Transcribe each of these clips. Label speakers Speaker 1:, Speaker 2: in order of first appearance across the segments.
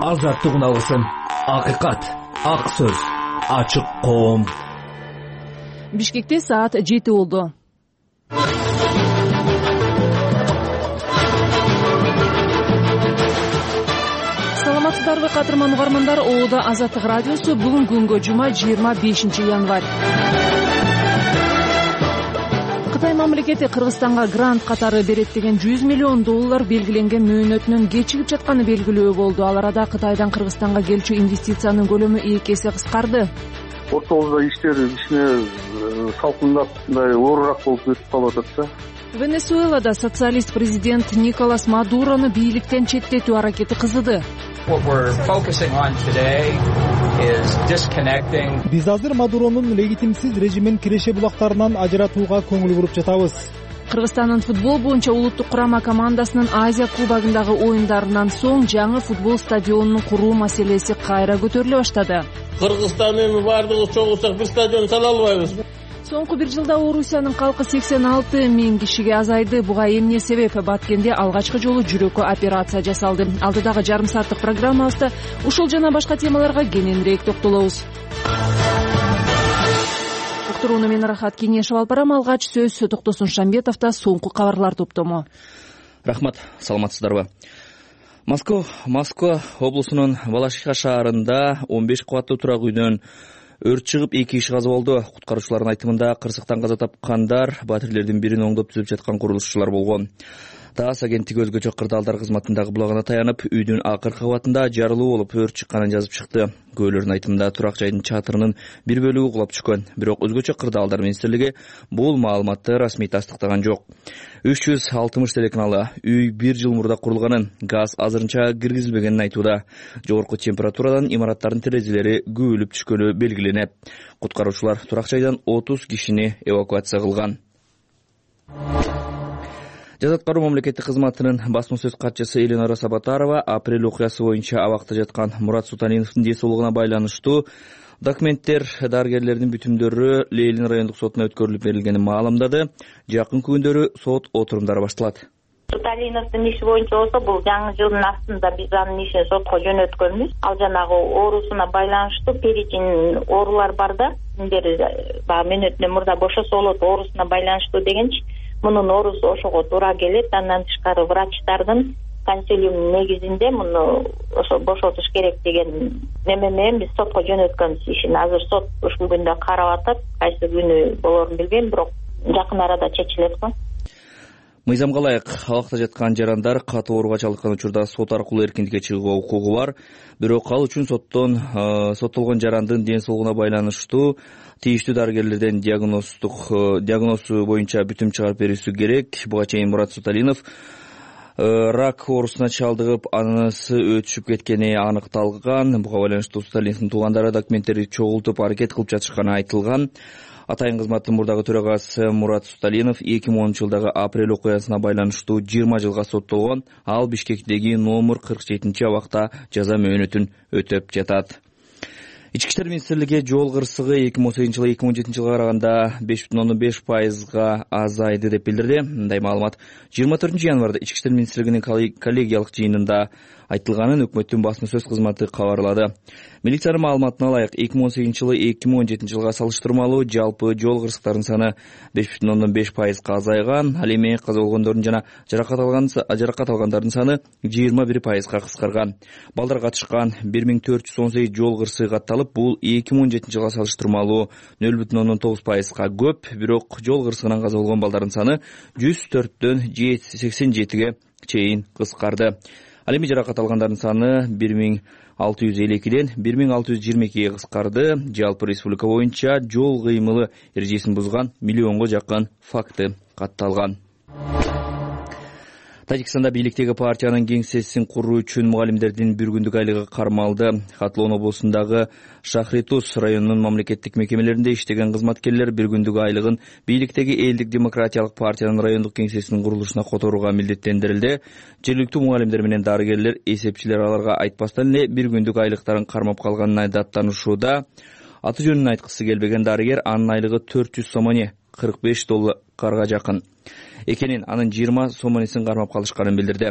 Speaker 1: азаттык үналысын, акыйкат, ак сөз, ачык коом.
Speaker 2: Бишкекте саат 7 болду. Саламатсыздарбы кадырман угармандар, Оодо Азаттык радиосу бүгүн күнгө жума 25 январь. Кытай мамлекети Кыргызстанга грант катары берет деген $100 миллион белгиленген мөөнөтүнөн кечигип жатканы белгилүү болду. Ал арада Кытайдан Кыргызстанга келчү инвестициянын көлөмү 2 эсе кыскарды.
Speaker 3: Ортобузда иштер кичине салкындап, мындай оорураак болуп өтүп калып атат да.
Speaker 2: Венесуэлада социалист президент Николас Мадурону бийликтен четтетүү аракети кызыды.
Speaker 4: Биз азыр Мадуронун легитимсиз режимин киреше булактарынан ажыратууга көңүл буруп жатабыз.
Speaker 2: Кыргызстандын футбол боюнча улуттук курама командасынын Азия кубогундагы оюндарынан соң жаңы футбол стадионун куруу маселеси кайра көтөрүлө баштады.
Speaker 5: Кыргызстан эми бардыгы чогулсак бир стадион сала албайбыз.
Speaker 2: Соңку бир жылда Орусиянын калкы 86 миң кишиге азайды. Буга эмне себеп? Баткенде алгачкы жолу жүрөккө операция жасалды. Алдыдагы жарым сааттык программабызда ушул жана башка темаларга кененирээк токтолобуз. Уктурууну мен Рахат Кеңешев алып барам. Алгач сөз Токтосун Шамбетовдо соңку кабарлар топтому.
Speaker 6: Рахмат, саламатсыздарбы? Москва облусунун Балашиха шаарында 15 кабаттуу турак үйдөн өрт чыгып 2 киши каза болду. Куткаруучулардын айтымында кырсыктан каза тапкандар батирелердин бирин оңдоп түзүп жаткан курулушчулар болгон. ТАСС агенттиги өзгөчө кырдаалдар кызматындагы булагына таянып, үйдүн акыркы кабатында жарылуу болуп өрт чыкканын жазып чыкты. Көөлөрдүн айтымында турак жайдын чатырынын бир бөлүгү кулап түшкөн. Бирок өзгөчө кырдаалдар министрлиги бул маалыматты расмий тастыктаган жок. 360 телеканалы үй 1 жыл мурда курулганын, газ азырынча киргизилбегенин айтууда. Жогорку температурадан имараттардын терезелери күйүлүп түшкөнү белгиленет. Куткаруучулар турак жайдан 30 кишини эвакуация кылган. Жаза аткаруу мамлекеттик кызматынын басма сөз катчысы Элинора Сабатарова апрель окуясы боюнча абакта жаткан Мурат Суталиновдун ден соолугуна байланыштуу документтер дарыгерлердин бүтүмдөрү Лейлин райондук сотуна өткөрүлүп берилгенин маалымдады. Жакын күндөрү сот отурумдары башталат.
Speaker 7: Суталиновдун иши боюнча болсо бул жаңы жылдын астында биз анын ишин сотко жөнөткөнбүз. Ал жанагы оорусуна байланыштуу перечень оорулар бар да, синдер баягы мөөнөтүнөн мурда бошосо болот оорусуна байланыштуу дегенчи. Мунун оорусу ошого туура келет. Андан тышкары врачтардын консилиум негизинде муну ошо бошотуш керек деген неме менен биз сотко жөнөткөнбүз ишин. Азыр сот ушул күндө карап атат. Кайсы күнү болорун билбейм, бирок жакын арада чечилет го.
Speaker 6: Мыйзамга ылайык абакта жаткан жарандар катуу ооруга чалдыккан учурда сот аркылуу эркиндикке чыгууга укугу бар. Бирок ал үчүн соттолгон жарандын ден соолугуна байланыштуу тийиштүү дарыгерлерден диагнозу боюнча бүтүм чыгарып берүүсү керек. Буга чейин Мурат Суталинов рак оорусуна чалдыгып, анысы өтүшүп кеткени аныкталган. Буга байланыштуу Суталиновдун туугандары документтерди чогултуп аракет кылып жатышканы айтылган. Атайын кызматтын мурдагы төрагасы Мурат Суталинов 2010-жылдагы апрель окуясына байланыштуу 20 жылга соттолгон. Ал Бишкектеги номер 47 абакта жаза мөөнөтүн өтөп жатат. Ички иштер министрлиги жол кырсыгы 2018-2017 жылга караганда 5,5% азайды деп билдирди. Мындай маалымат 24 январда Ички иштер министрлигинин коллегиялык жыйынында айтылганын өкмөттүн басма сөз кызматы кабарлады. Милициянын маалыматына ылайык 2018-2017 жылга салыштырмалуу жалпы жол кырсыктарынын саны 5,5% азайган. Ал эми каза болгондордун жана жаракат алгандардын саны 21% кыскарган. Балдар катышкан 1418 жол кырсыгы катталып, бул 2017 жылга салыштырмалуу 0,9% көп. Бирок жол кырсыгынан каза болгон балдардын саны 104дөн 87ге чейин кыскарды. Ал эми жаракат алгандардын саны 1652ден 1622ге кыскарды. Жалпы республика боюнча жол кыймылы эрежесин бузган миллионго жакын факты катталган. Тажикстанда бийликтеги партиянын кеңсесин куруу үчүн мугалимдердин бир күндүк айлыгы кармалды. Хатлоон облусундагы Шахритус районунун мамлекеттик мекемелеринде иштеген кызматкерлер бир күндүк айлыгын бийликтеги Элдик демократиялык партиянын райондук кеңсесинин курулушуна которууга милдеттендирилди. Жергиликтүү мугалимдер менен дарыгерлер, эсепчилер аларга айтпастан эле бир күндүк айлыктарын кармап калганына даттанышууда. Аты жөнүн айткысы келбеген дарыгер анын айлыгы 400 сомони $45 жакын экенин, анын 20 сомонисин кармап калышканын билдирди.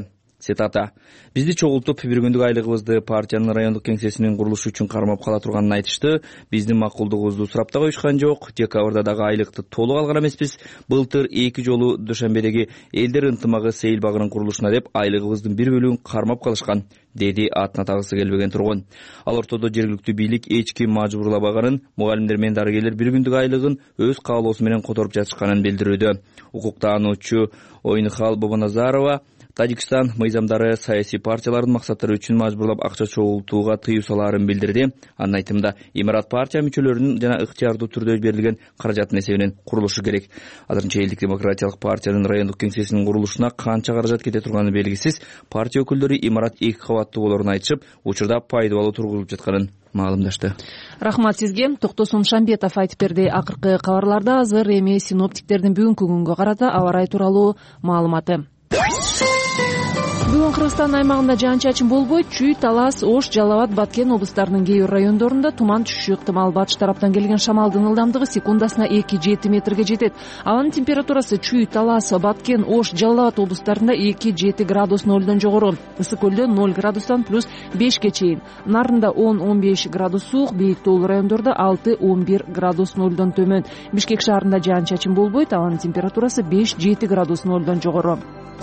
Speaker 6: Цитата: "Бизди чогултуп бир күндүк айлыгыбызды партиянын райондук кеңсесинин курулушу үчүн кармап кала турганын айтышты. Биздин макулдугубузду сурап да коюшкан жок. Декабрда дагы айлыкты толук алган эмеспиз. Былтыр 2 жолу Душанбедеги Элдер ынтымагы сейил багынын курулушуна деп айлыгыбыздын бир бөлүгүн кармап калышкан", деди атына тагысы келбеген тургун. Ал ортодо жергиликтүү бийлик эч ким мажбурлабаганын, мугалимдер менен дарыгерлер бир күндүк айлыгын өз каалоосу менен которуп жатышканын билдирүүдө. Укуктаануучу Ойнухал Бобоназарова Тажикстан мыйзамдары саясий партиялардын максаттары үчүн мажбурлап акча чогултууга тыюу салаарын билдирди. Анын айтымында, имарат партия мүчөлөрүнүн жана ыктыярдуу түрдө берилген каражаттын эсебинен курулушу керек. Азырынча Элдик демократиялык партиянын райондук кеңсесинин курулушуна канча каражат кете турганы белгисиз. Партия өкүлдөрү имарат 2 кабаттуу болоорун айтышып, учурда пайдалуу тургузулуп жатканын маалымдашты.
Speaker 2: Рахмат сизге. Токтосун Шамбетов айтып берди. Акыркы кабарларда азыр эми синоптиктердин бүгүнкү күнгө карата аба ырайы тууралуу маалыматы. Бүгүн Кыргызстан аймагында жаан-чачын болбойт. Чүй, Талас, Ош, Жалал Абад, Баткен облустарынын кээ бир райондорунда туман түшүшү ыктымал. Батыш тараптан келген шамалдын ылдамдыгы секундасына 2-7 метрге жетет. Абанын температурасы Чүй, Талас, Баткен, Ош, Жалал Абад облустарында 2-7 градус нөлдөн жогору. Ысык көлдө 0 градустан плюс 5ке чейин. Нарында 10-15 градус суук, бийик тоолуу райондордо 6-11 градус нөлдөн төмөн. Бишкек шаарында жаан-чачын болбойт. Абанын температурасы 5-7 градус нөлдөн жогору.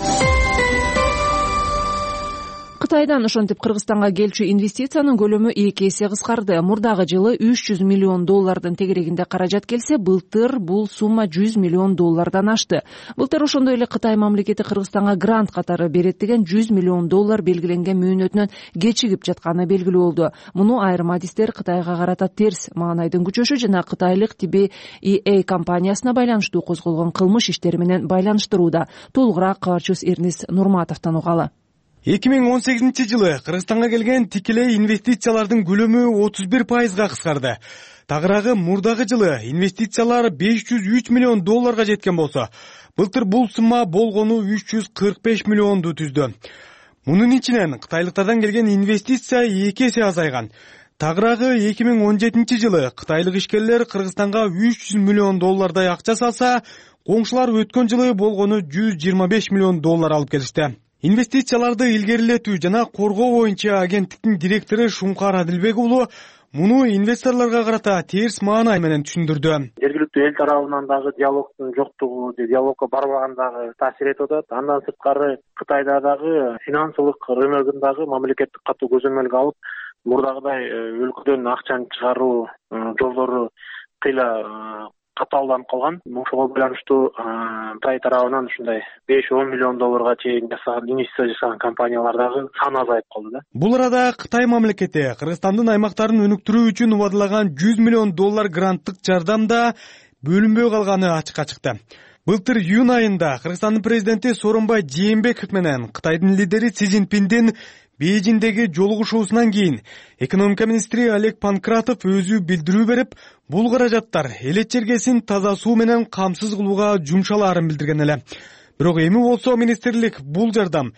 Speaker 2: Кытайдан ошентип Кыргызстанга келчү инвестициянын көлөмү 2 эсе кыскарды. Мурдагы жылы $300 миллион тегерегинде каражат келсе, былтыр бул сумма $100 миллион ашты. Былтыр ошондой эле Кытай мамлекети Кыргызстанга грант катары берет деген $100 миллион белгиленген мөөнөтүнөн кечигип жатканы белгилүү болду. Муну айрым адистер Кытайга карата терс маанайдын күчөшү жана кытайлык TBEA компаниясына байланыштуу козголгон кылмыш иштери менен байланыштырууда. Толугураак кабарчыбыз Эрнис Нурматовдон угалы.
Speaker 8: 2018 жылы Кыргызстанга келген тикелей инвестициялардын көлөмү 31%га кыскарды. Тагыраагы мурдагы жылы инвестициялар $503 миллион жеткен болсо, былтыр бул сумма болгону $345 миллионду түздү. Мунун ичинен кытайлыктардан келген инвестиция 2 эсе азайган. Тагыраагы 2017 жылы кытайлык ишкерлер Кыргызстанга $300 миллион акча салса, коңшулар өткөн жылы болгону $125 миллион алып келишти. Инвестицияларды илгерилетүү жана коргоо боюнча агенттиктин директору Шуңкар Адилбек уулу муну инвесторлорго карата терс маанай менен түшүндүрдү.
Speaker 9: Жергиликтүү эл тарабынан дагы диалогдун жоктугу, диалогко барбаган дагы таасир этип атат. Андан сырткары Кытайда дагы финансылык рыногундагы мамлекеттик катуу көзөмөлгө алып, мурдагыдай өлкөдөн акчаны чыгаруу жолдору кыйла катаалданып калган. Ошого байланыштуу Кытай тарабынан ушундай $5-10 миллион чейин жасаган инвестиция жасаган компаниялар дагы саны азайып калды да.
Speaker 8: Бул арада Кытай мамлекети Кыргызстандын аймактарын өнүктүрүү үчүн убадылаган $100 миллион гранттык жардам да бөлүнбөй калганы ачыкка чыкты. Былтыр июнь айында Кыргызстандын президенти Сооронбай Жээнбеков менен Кытайдын лидери Си Цзиньпиндин Бейжиңдеги жолугушуусунан кийин экономика министри Олег Панкратов өзү билдирүү берип, бул каражаттар элет жергесин таза суу менен камсыз кылууга жумшалаарын билдирген эле. Бирок эми болсо министрлик бул жардам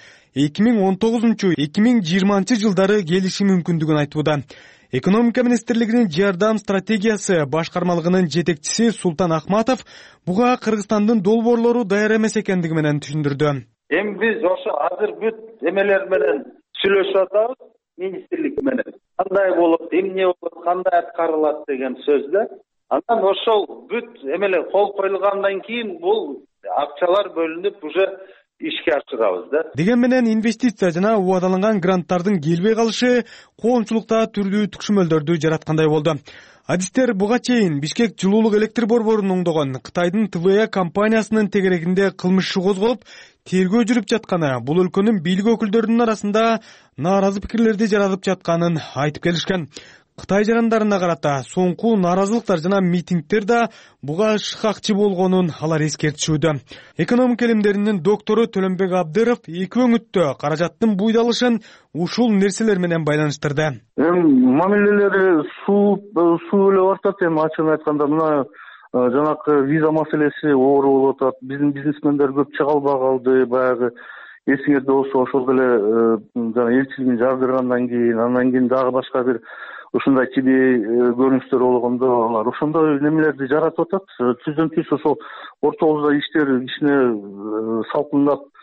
Speaker 8: 2019-2020 жылдары келиши мүмкүндүгүн айтууда. Экономика министрлигинин жардам стратегиясы башкармалыгынын жетекчиси Султан Ахматов буга Кыргызстандын долбоорлору даяр эмес экендиги менен түшүндүрдү.
Speaker 10: Эми биз ошо азыр бүт эмелер менен сүйлөшүп атабыз министрлик менен. Кандай болот, эмне болот, кандай аткарылат деген сөздө. Андан ошол бүт эмелер кол коюлгандан кийин бул акчалар бөлүнүп уже ишке ашырабыз да.
Speaker 8: Деген менен инвестиция жана убадаланган гранттардын келбей калышы коомчулукта түрдүү түкшүмөлдөрдү жараткандай болду. Адистер буга чейин Бишкек жылуулук электр борборун оңдогон Кытайдын TBEA компаниясынын тегерегинде кылмыш иши козголуп, тергөө жүрүп жатканы, бул өлкөнүн бийлик өкүлдөрүнүн арасында нааразы пикирлерди жаратып жатканын айтып келишкен. Кытай жарандарына карата соңку нааразылыктар жана митингдер да буга шыкакчы болгонун алар эскертишүүдө. Экономика илимдеринин доктору Төлөнбек Абдыров эки өңүттө каражаттын буйдалышын ушул нерселер менен байланыштырды.
Speaker 3: Мамилелери суу эле артат. Ачыгын айтканда мына жанакы виза маселеси оор болуп атат. Биздин бизнесмендер көп чыга албай калды. Баягы эсиңерде болсо ошол деле жана элчилигин жардыргандан кийин, андан кийин дагы башка бир ушундай тибей көрүнүштөр болгондо алар ошондой немелерди жаратып атат. Түздөн түз ошол ортобузда иштер кичине салкындап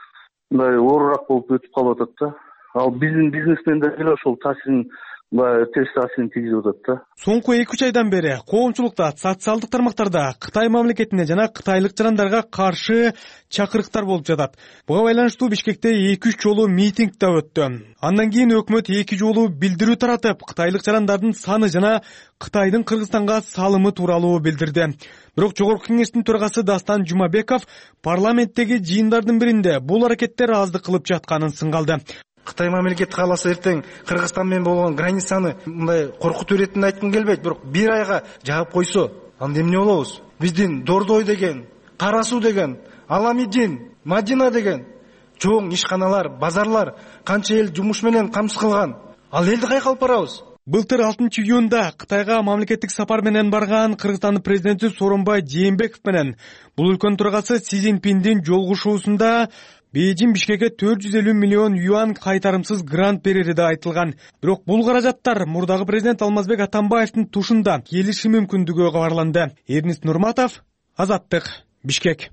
Speaker 3: мындай оорураак болуп өтүп калып атат да. Ал биздин бизнесмендер деле ошол таасирин терс таасирин тийгизип атат да.
Speaker 8: Соңку 2-3 айдан бери коомчулукта, социалдык тармактарда Кытай мамлекетине жана кытайлык жарандарга каршы чакырыктар болуп жатат. Буга байланыштуу Бишкекте 2-3 жолу митинг да өттү. Андан кийин өкмөт 2 жолу билдирүү таратып, кытайлык жарандардын саны жана Кытайдын Кыргызстанга салымы тууралуу билдирди. Бирок Жогорку кеңештин төрагасы Дастан Жумабеков парламенттеги жыйындардын биринде бул аракеттер аздык кылып жатканын сынгалды.
Speaker 11: Кытай мамлекети кааласа эртең Кыргызстан менен болгон границаны мындай коркутуу иретинде айткым келбейт, бирок 1 айга жаап койсо, анда эмне болобуз? Биздин Дордой деген, Кара Суу деген, Аламидин, Мадина деген чоң ишканалар, базарлар канча эл жумуш менен камсыз кылган. Ал элди кайка алып барабыз?
Speaker 8: Былтыр 6-июнда Кытайга мамлекеттик сапар менен барган Кыргызстандын президенти Сооронбай Жээнбеков менен бул өлкөнүн төрагасы Си Цзиньпиндин жолугушуусунда Бейжин Бишкекке 450 миллион юан кайтарымсыз грант берери да айтылган. Бирок бул каражаттар мурдагы президент Алмазбек Атамбаевдин тушунда келиши мүмкүндүгү кабарланды. Эрнис Нурматов, Азаттык, Бишкек.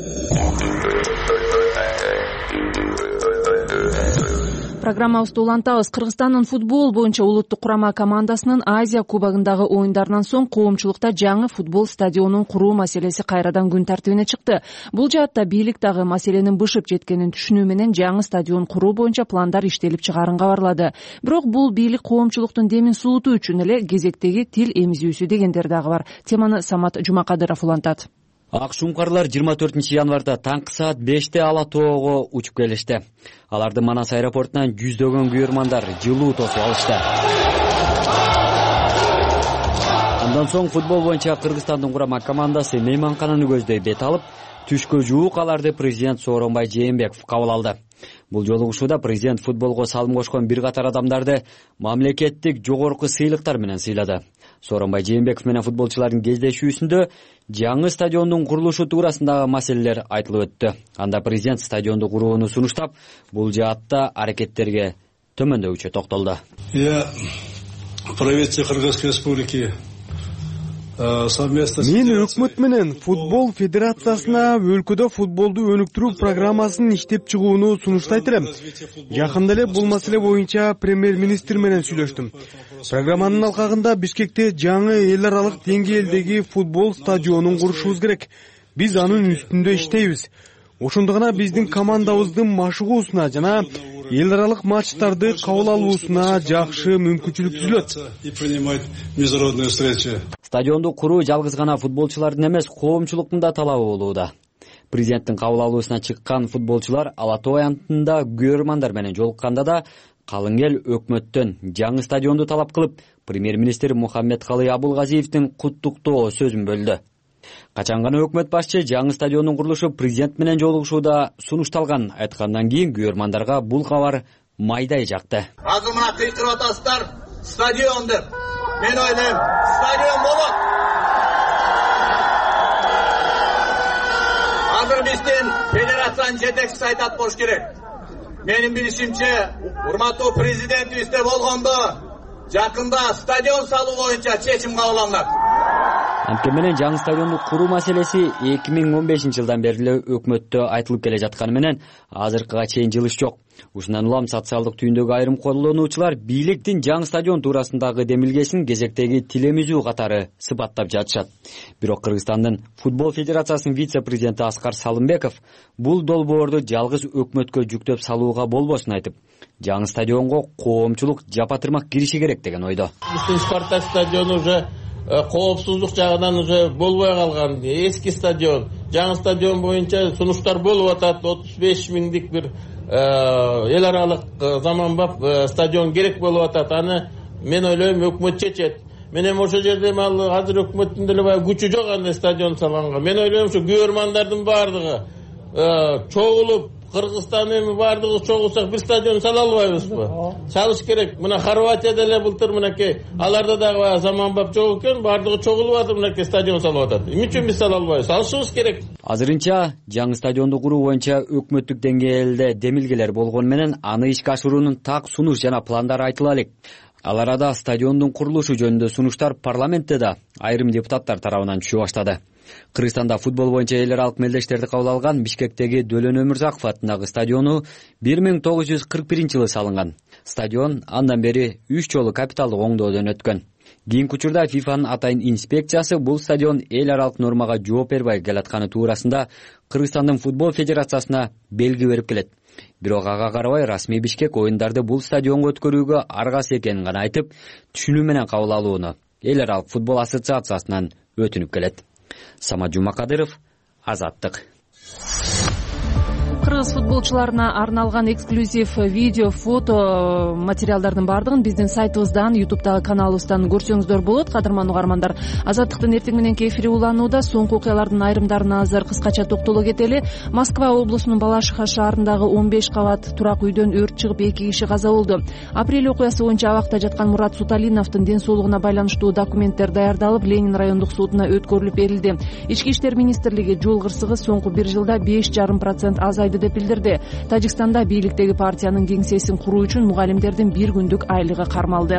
Speaker 2: Программабызды улантабыз. Кыргызстандын футбол боюнча улуттук курама командасынын Азия кубогундагы оюндарынан соң коомчулукта жаңы футбол стадионун куруу маселеси кайрадан күн тартибине чыкты. Бул жаатта бийлик дагы маселенин бышып жеткенин түшүнүү менен жаңы стадион куруу боюнча пландар иштелип чыгарын кабарлады. Бирок бул бийлик коомчулуктун демин суутуу үчүн эле кезектеги тил эмизүүсү дегендер дагы бар. Теманы Самат Жумакадыров улантат.
Speaker 12: Ак шумкарлар 24 январда таңкы саат 5-те Ала тоого учуп келишти. Аларды Манас аэропортунан жүздөгөн күйөрмандар жылуу тосуп алышты. Андан соң футбол боюнча Кыргызстандын курама командасы мейманкананы көздөй бет алып, түшкө жуук аларды президент Сооронбай Жээнбеков кабыл алды. Бул жолугушууда президент футболго салым кошкон бир катар адамдарды мамлекеттик жогорку сыйлыктар менен сыйлады. Сооронбай Жээнбеков менен футболчулардын кездешүүсүндө жаңы стадиондун курулушу туурасындагы маселелер айтылып өттү. Анда президент стадионду курууну сунуштап, бул жаатта аракеттерге төмөндөбүчө токтолду.
Speaker 13: Я правительство Кыргызской республики
Speaker 8: Мен өкмөт менен футбол федерациясына өлкөдө футболду өнүктүрүү программасын иштеп чыгууну сунуштайт элем. Жакында эле бул маселе боюнча премьер-министр менен сүйлөштүм. Программанын алкагында Бишкекте жаңы эл аралык деңгээлдеги футбол стадионун курушубуз керек. Биз анын үстүндө иштейбиз. Ошондо гана биздин командабыздын машыгуусуна жана эл аралык матчтарды кабыл алуусуна жакшы мүмкүнчүлүк түзүлөт.
Speaker 12: Стадионду куруу жалгыз гана футболчулардын эмес, коомчулуктун да талабы болууда. Президенттин кабыл алуусуна чыккан футболчулар Ала тоо аянтында күйөрмандар менен жолукканда да калың эл өкмөттөн жаңы стадионду талап кылып, премьер-министр Мухаммедкалый Абулгазиевдин куттуктоо сөзүн бөлдү. Качан гана өкмөт башчы жаңы стадиондун курулушу президент менен жолугушууда сунушталган айткандан кийин күйөрмандарга бул кабар майдай жакты.
Speaker 14: Азыр мына кыйкырып атасыздар, стадион деп. Мен ойлойм, стадион болот. Азыр биздин федерациянын жетекчиси айтат болуш керек. Менин билишимче, урматтуу президентибизде болгондо жакында стадион салуу боюнча чечим кабыл алынат.
Speaker 12: Анткени менен жаңы стадионду куруу маселеси 2015-жылдан бери эле өкмөттө айтылып келе жатканы менен азыркыга чейин жылыш жок. Ушундан улам социалдык түйүндөгү айрым колдонуучулар бийликтин жаңы стадион туурасындагы демилгесин кезектеги тил эмизүү катары сыпаттап жатышат. Бирок Кыргызстандын футбол федерациясынын вице-президенти Аскар Салымбеков бул долбоорду жалгыз өкмөткө жүктөп салууга болбосун айтып, жаңы стадионго коомчулук жапа-тырмак кириши керек деген ойдо.
Speaker 5: Спартак стадиону уже коопсуздук жагынан уже болбой калган, эски стадион. Жаңы стадион боюнча сунуштар болуп атат, 35 миңдик бир эл аралык заманбап стадион керек болуп атат. Аны мен ойлойм өкмөт чечет. Мен эми ошол жерде азыр өкмөттүн деле баягы күчү жок андай стадион салганга. Мен ойлойм ушу күйөрмандардын баардыгы чогулуп, Кыргызстан эми баардыгы чогулсак бир стадион сала албайбызбы? Салыш керек. Мына Хорватияда эле былтыр мынакей аларда дагы заманбап жок экен, баардыгы чогулуп атып мынакей стадион салып атат. Эмне үчүн биз сала албайбыз? Салышыбыз керек.
Speaker 12: Азырынча жаңы стадионду куруу боюнча өкмөттүк деңгээлде демилгелер болгону менен аны ишке ашыруунун так сунуш жана пландары айтыла элек. Ал арада стадиондун курулушу жөнүндө сунуштар парламентте да айрым депутаттар тарабынан түшө баштады. Кыргызстанда футбол боюнча эл аралык мелдештерди кабыл алган Бишкектеги Дөлөн Өмүрзаков атындагы стадиону 1941-жылы салынган. Стадион андан бери 3 жолу капиталдык оңдоодон өткөн. Кийинки учурда ФИФАнын атайын инспекциясы бул стадион эл аралык нормага жооп бербей келатканы туурасында Кыргызстандын футбол федерациясына белги берип келет. Бирок ага карабай расмий Бишкек оюндарды бул стадионго өткөрүүгө аргасыз экенин гана айтып, түшүнүү менен кабыл алууну эл аралык футбол ассоциациясынан өтүнүп келет. Самат Жумакадыров, Азаттык.
Speaker 2: Кыргыз футболчуларына арналган эксклюзив видео, фото материалдардын баардыгын биздин сайтыбыздан, YouTube'дагы каналыбыздан көрсөңүздөр болот. Кадырман угармандар, Азаттыктын эртең мененки эфири уланууда. Соңку окуялардын айрымдарына азыр кыскача токтоло кетели. Москва облусунун Балашиха шаарындагы 15 кабат турак үйдөн өрт чыгып 2 киши каза болду. Апрель окуясы боюнча абакта жаткан Мурат Суталиновдун ден соолугуна байланыштуу документтер даярдалып, Ленин райондук сотуна өткөрүлүп берилди. Ички иштер министрлиги жол кырсыгы соңку 1 жылда 5,5% азайды деп билдирди. Тажикстанда бийликтеги партиянын кеңсесин куруу үчүн мугалимдердин 1 күндүк айлыгы кармалды.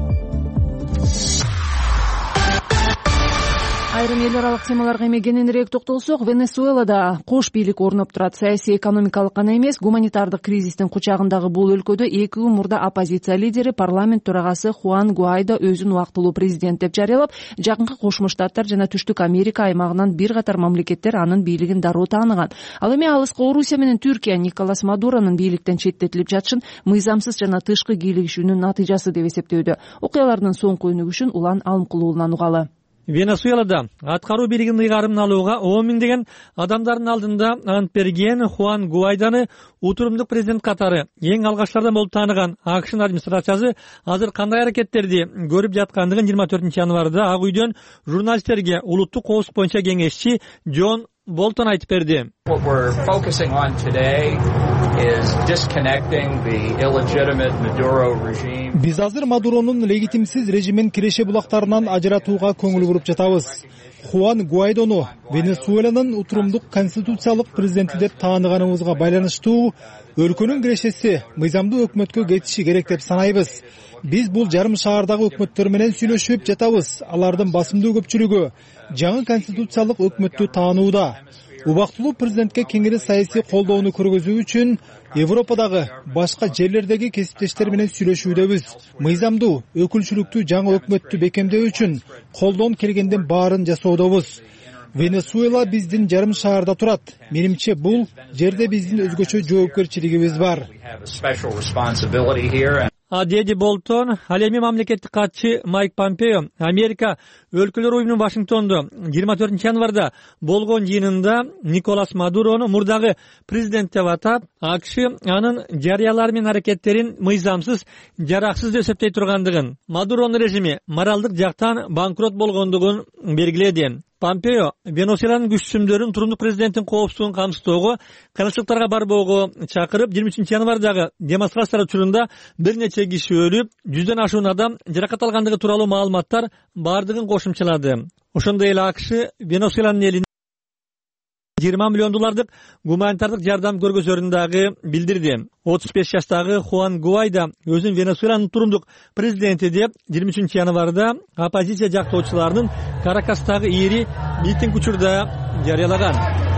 Speaker 2: Айрым эл аралык темаларга эми кененирээк токтолсок, Венесуэлада кош бийлик орноп турат. Саясий экономикалык гана эмес, гуманитардык кризистин кучагындагы бул өлкөдө 2 күн мурда оппозиция лидери, парламент төрагасы Хуан Гуайдо өзүн убактылуу президент деп жарыялап, жакынкы Кошмо Штаттар жана Түштүк Америка аймагынан бир катар мамлекеттер анын бийлигин дароо тааныган. Ал эми алыскы Орусия менен Түркия Николас Мадуронун бийликтен четтетилип жатышын мыйзамсыз жана тышкы кийлигишүүнүн натыйжасы деп эсептөөдө. Окуялардын соңку өнүгүшүн Улан Алымкулуулунан угалы.
Speaker 15: Венесуэлада аткаруу бийлигинин ыйгарымын алууга 10 миңдеген адамдардын алдында ант берген Хуан Гуайданы утурумдук президент катары эң алгачтардан болуп тааныган АКШнын администрациясы азыр кандай аракеттерди көрүп жаткандыгын 24-январда Ак үйдөн журналисттерге улуттук коопсуздук боюнча кеңешчи Джон Болтон айтып берди.
Speaker 4: Биз азыр Мадуронун легитимсиз режимин Киреше булактарынан ажыратууга көңүл буруп жатабыз. Хуан Гуайдону Венесуэланын утурумдук конституциялык президенти деп тааныганыбызга байланыштуу өлкөнүн кирешеси мыйзамдуу өкмөткө кетиши керек деп санайбыз. Биз бул жарым шаардагы өкмөттөр менен сүйлөшүп жатабыз. Алардын басымдуу көпчүлүгү жаңы конституциялык өкмөттү таанууда. Убактылуу президентке кеңири саясий колдоону көргөзүү үчүн Европадагы башка жерлердеги кесиптештер менен сүйлөшүүдөбүз. Мыйзамдуу өкүлчүлүктүү жаңы өкмөттү бекемдөө үчүн колдон келгендин баарын жасоодобуз. Венесуэла биздин жарым шаарда турат. Менимче бул жерде биздин өзгөчө жоопкерчилигибиз бар.
Speaker 15: Деди Болтон, ал эми мамлекеттик катчы Майк Помпео Америка өлкөлөр уюмунун Вашингтондо 24-январда болгон жыйынында Николас Мадурону мурдагы президент деп атап, АКШ анын жарыялары менен аракеттерин мыйзамсыз, жараксыз деп эсептей тургандыгын, Мадуронун режими моралдык жактан банкрот болгондугун белгиледи. Помпео Венесуэланын күчтүмдөрүн турумдук президенттин коопсуздугун камсыздоого, кыргызчылыктарга барбоого чакырып, 23-январдагы демонстрациялар учурунда бир нече киши өлүп, 100дөн ашуун адам жаракат алгандыгы тууралуу маалыматтар бардыгын кошумчалады. Ошондой эле АКШ Венесуэланын элине $20 миллион гуманитардык жардам көргөзөрүн дагы билдирди. 35 жаштагы Хуан Гуайдо өзүн Венесуэланын турумдук президенти деп 23-январда оппозиция жактоочуларынын Каракастагы ири митинг учурда жарыялаган.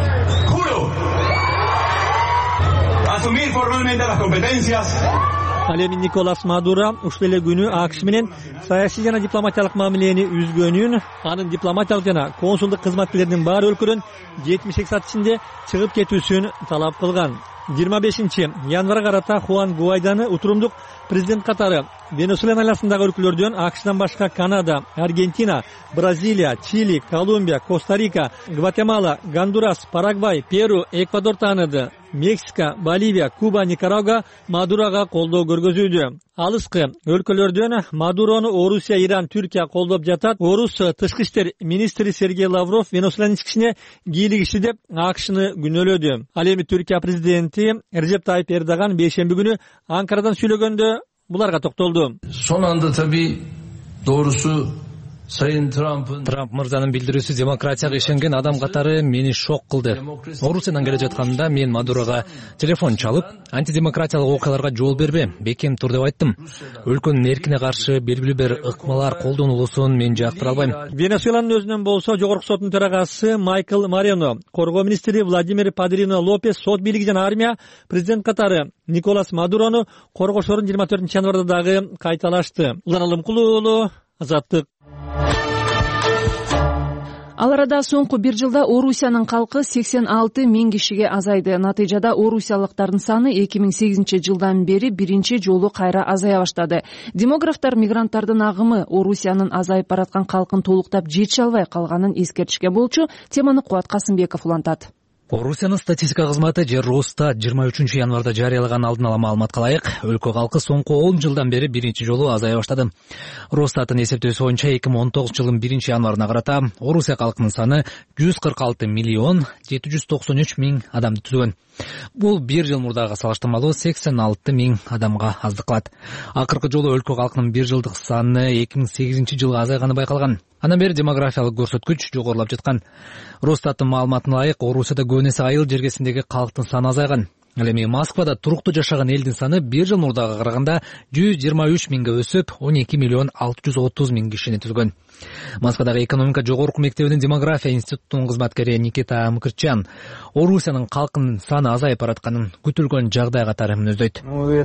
Speaker 15: Ал эми Николас Мадуро ушул эле күнү АКШ менен саясий жана дипломатиялык мамилени үзгөнүн, анын дипломатиялык жана консулдук кызматкерлеринин баары өлкөдөн 72 саат ичинде чыгып кетүүсүн талап кылган. 25-январга карата Хуан Гуайданы утурумдук президент катары Венесуэла айласындагы өлкөлөрдөн АКШдан башка Канада, Аргентина, Бразилия, Чили, Колумбия, Коста-Рика, Гватемала, Гондурас, Парагвай, Перу, Эквадор тааныды. Мексика, Боливия, Куба, Никарагуа Мадурога колдоо көргөзүүдө. Алыскы өлкөлөрдөн Мадурону Орусия, Иран, Түркия колдоп жатат. Орус тышкы иштер министри Сергей Лавров Венесуэланын ички ишине кийлигишти деп АКШны күнөөлөдү. Ал эми Түркия президенти Режеп Тайип Эрдоган бейшемби күнү Анкарадан сүйлөгөндө буларга токтолду.
Speaker 16: Son anda tabii doğrusu Трамп мырзанын билдирүүсү демократияга ишенген адам катары мени шок кылды. Орусиядан келе жатканда мен Мадурога телефон чалып, антидемократиялык окуяларга жол бербе, бекем тур деп айттым. Өлкөнүн эркине каршы белгилүү бир ыкмалар колдонулуусун мен жактыра албайм.
Speaker 15: Венесуэланын өзүнөн болсо жогорку соттун төрагасы Майкл Морено, коргоо министри Владимир Падрино Лопес, сот бийлиги жана армия президент катары Николас Мадурону коргошорун 24-январда дагы кайталашты. Улан Алымкулуу уулу, Азаттык.
Speaker 2: Ал арада соңку бир жылда Орусиянын калкы 86 миң кишиге азайды. Натыйжада орусиялыктардын саны 2008 жылдан бери биринчи жолу кайра азая баштады. Демографтар мигранттардын агымы Орусиянын азайып бараткан калкын толуктап жетише албай калганын эскертишке болчу. Теманы Кубат Касымбеков улантат.
Speaker 16: Орусиянын статистика кызматы же Росстат 23-январда жарыялаган алдын ала маалыматка ылайык, өлкө калкы соңку 10 жылдан бери биринчи жолу азая баштады. Росстаттын эсептөөсү боюнча 2019 жылдын 1-январына карата Орусия калкынын саны 146 миллион 793 миң адамды түзгөн. Бул бир жыл мурдага салыштырмалуу 86 миң адамга аздык кылат. Акыркы жолу өлкө калкынын бир жылдык саны 2008 жылга азайганы байкалган. Андан бери демографиялык көрсөткүч жогорулап жаткан. Росстаттын маалыматына ылайык, Орусияда көбүнесе айыл жергесиндеги калктын саны азайган. Ал эми Москвада туруктуу жашаган элдин саны бир жыл мурдага караганда 123 миңге өсүп, 12 миллион 630 миң кишини түзгөн. Москвадагы экономика жогорку мектебинин демография институтунун кызматкери Никита Мкрчан Орусиянын калкынын саны азайып баратканын күтүлгөн жагдай катары мүнөздөйт.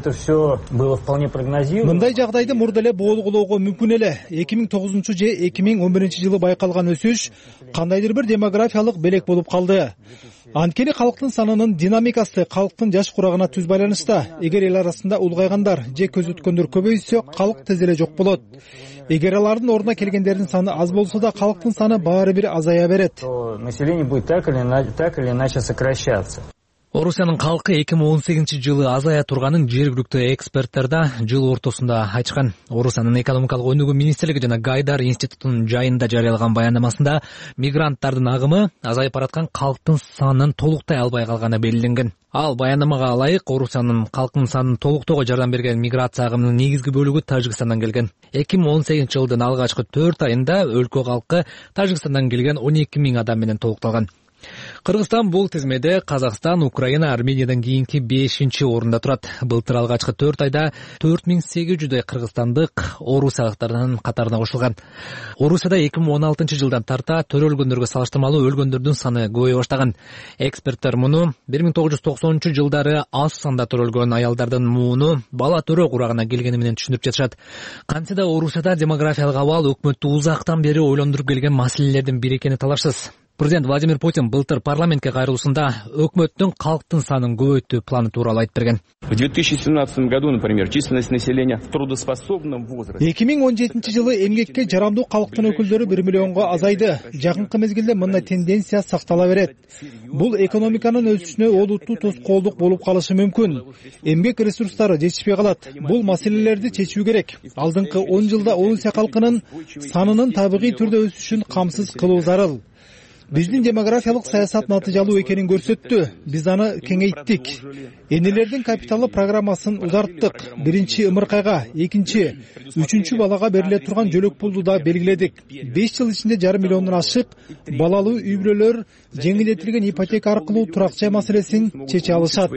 Speaker 4: Мындай жагдайды мурда эле болгулоого мүмкүн эле. 2009 же 2011 жылы байкалган өсүш кандайдыр бир демографиялык белек болуп калды. Анткени калктын санынын динамикасы калктын жаш курагына түз байланышта. Эгер эл арасында улгайгандар же көзөткөндөр көбөйсө, калк тез эле жок болот. Эгер алардын ордуна келгендердин саны аз болсо да, калктын саны баары бир азая берет.
Speaker 12: Население будет так или иначе сокращаться.
Speaker 16: Орусиянын калкы 2018 жылы азая турганын жергиликтүү эксперттер да жыл ортосунда айтышкан. Орусиянын экономикалык өнүгүү министрлиги жана Гайдар институтунун жайында жарыялаган баяндамасында мигранттардын агымы азайып бараткан калктын санын толуктай албай калганы белгиленген. Ал баяндамага ылайык, Орусиянын калкынын санын толуктоого жардам берген миграция агымынын негизги бөлүгү Тажикстандан келген. 2018 жылдын алгачкы 4 айында өлкө калкы Тажикстандан келген 12 миң адам менен толукталган. Кыргызстан бул тизмеде Казакстан, Украина, Армениядан кийинки 5-орунда турат. Былтыр алгачкы 4 айда 4800 кыргызстандык орусиялыктардын катарына кошулган. Орусияда 2016 жылдан тарта төрөлгөндөргө салыштырмалуу өлгөндөрдүн саны көбөйө баштаган. Эксперттер муну 1990 жылдары аз санда төрөлгөн аялдардын мууну бала төрө курагына келгени менен түшүндүрүп жатышат. Кантсе да Орусияда демографиялык абал өкмөттү узактан бери ойлондуруп келген маселелердин бири экени талашсыз. Президент Владимир Путин былтыр парламентке кайрылуусунда өкмөттүн калктын санын көбөйтүү планы тууралуу айтып берген.
Speaker 17: В 2017 году, например, численность населения в трудоспособном возрасте
Speaker 4: 2017 жылы эмгекке жарамдуу калктын өкүлдөрү 1 миллионго азайды. Жакынкы мезгилде мындай тенденция сактала берет. Бул экономиканын өсүшүнө олуттуу тоскоолдук болуп калышы мүмкүн. Эмгек ресурстары жетишпей калат. Бул маселелерди чечүү керек. Алдыңкы 10 жылда Орусия калкынын санынын табигый түрдө өсүшүн камсыз кылуу зарыл. Биздин демографиялык саясат натыйжалуу экенин көрсөттү. Биз аны кеңейттик. Энелердин капиталы программасын узарттык. Биринчи ымыркайга, экинчи, үчүнчү балага бериле турган жөлөк пулду да белгиледик. 5 жыл ичинде 1,5 миллиондон ашык балалуу үй-бүлөлөр жеңилдетилген ипотека аркылуу турак жай маселесин чече алышат.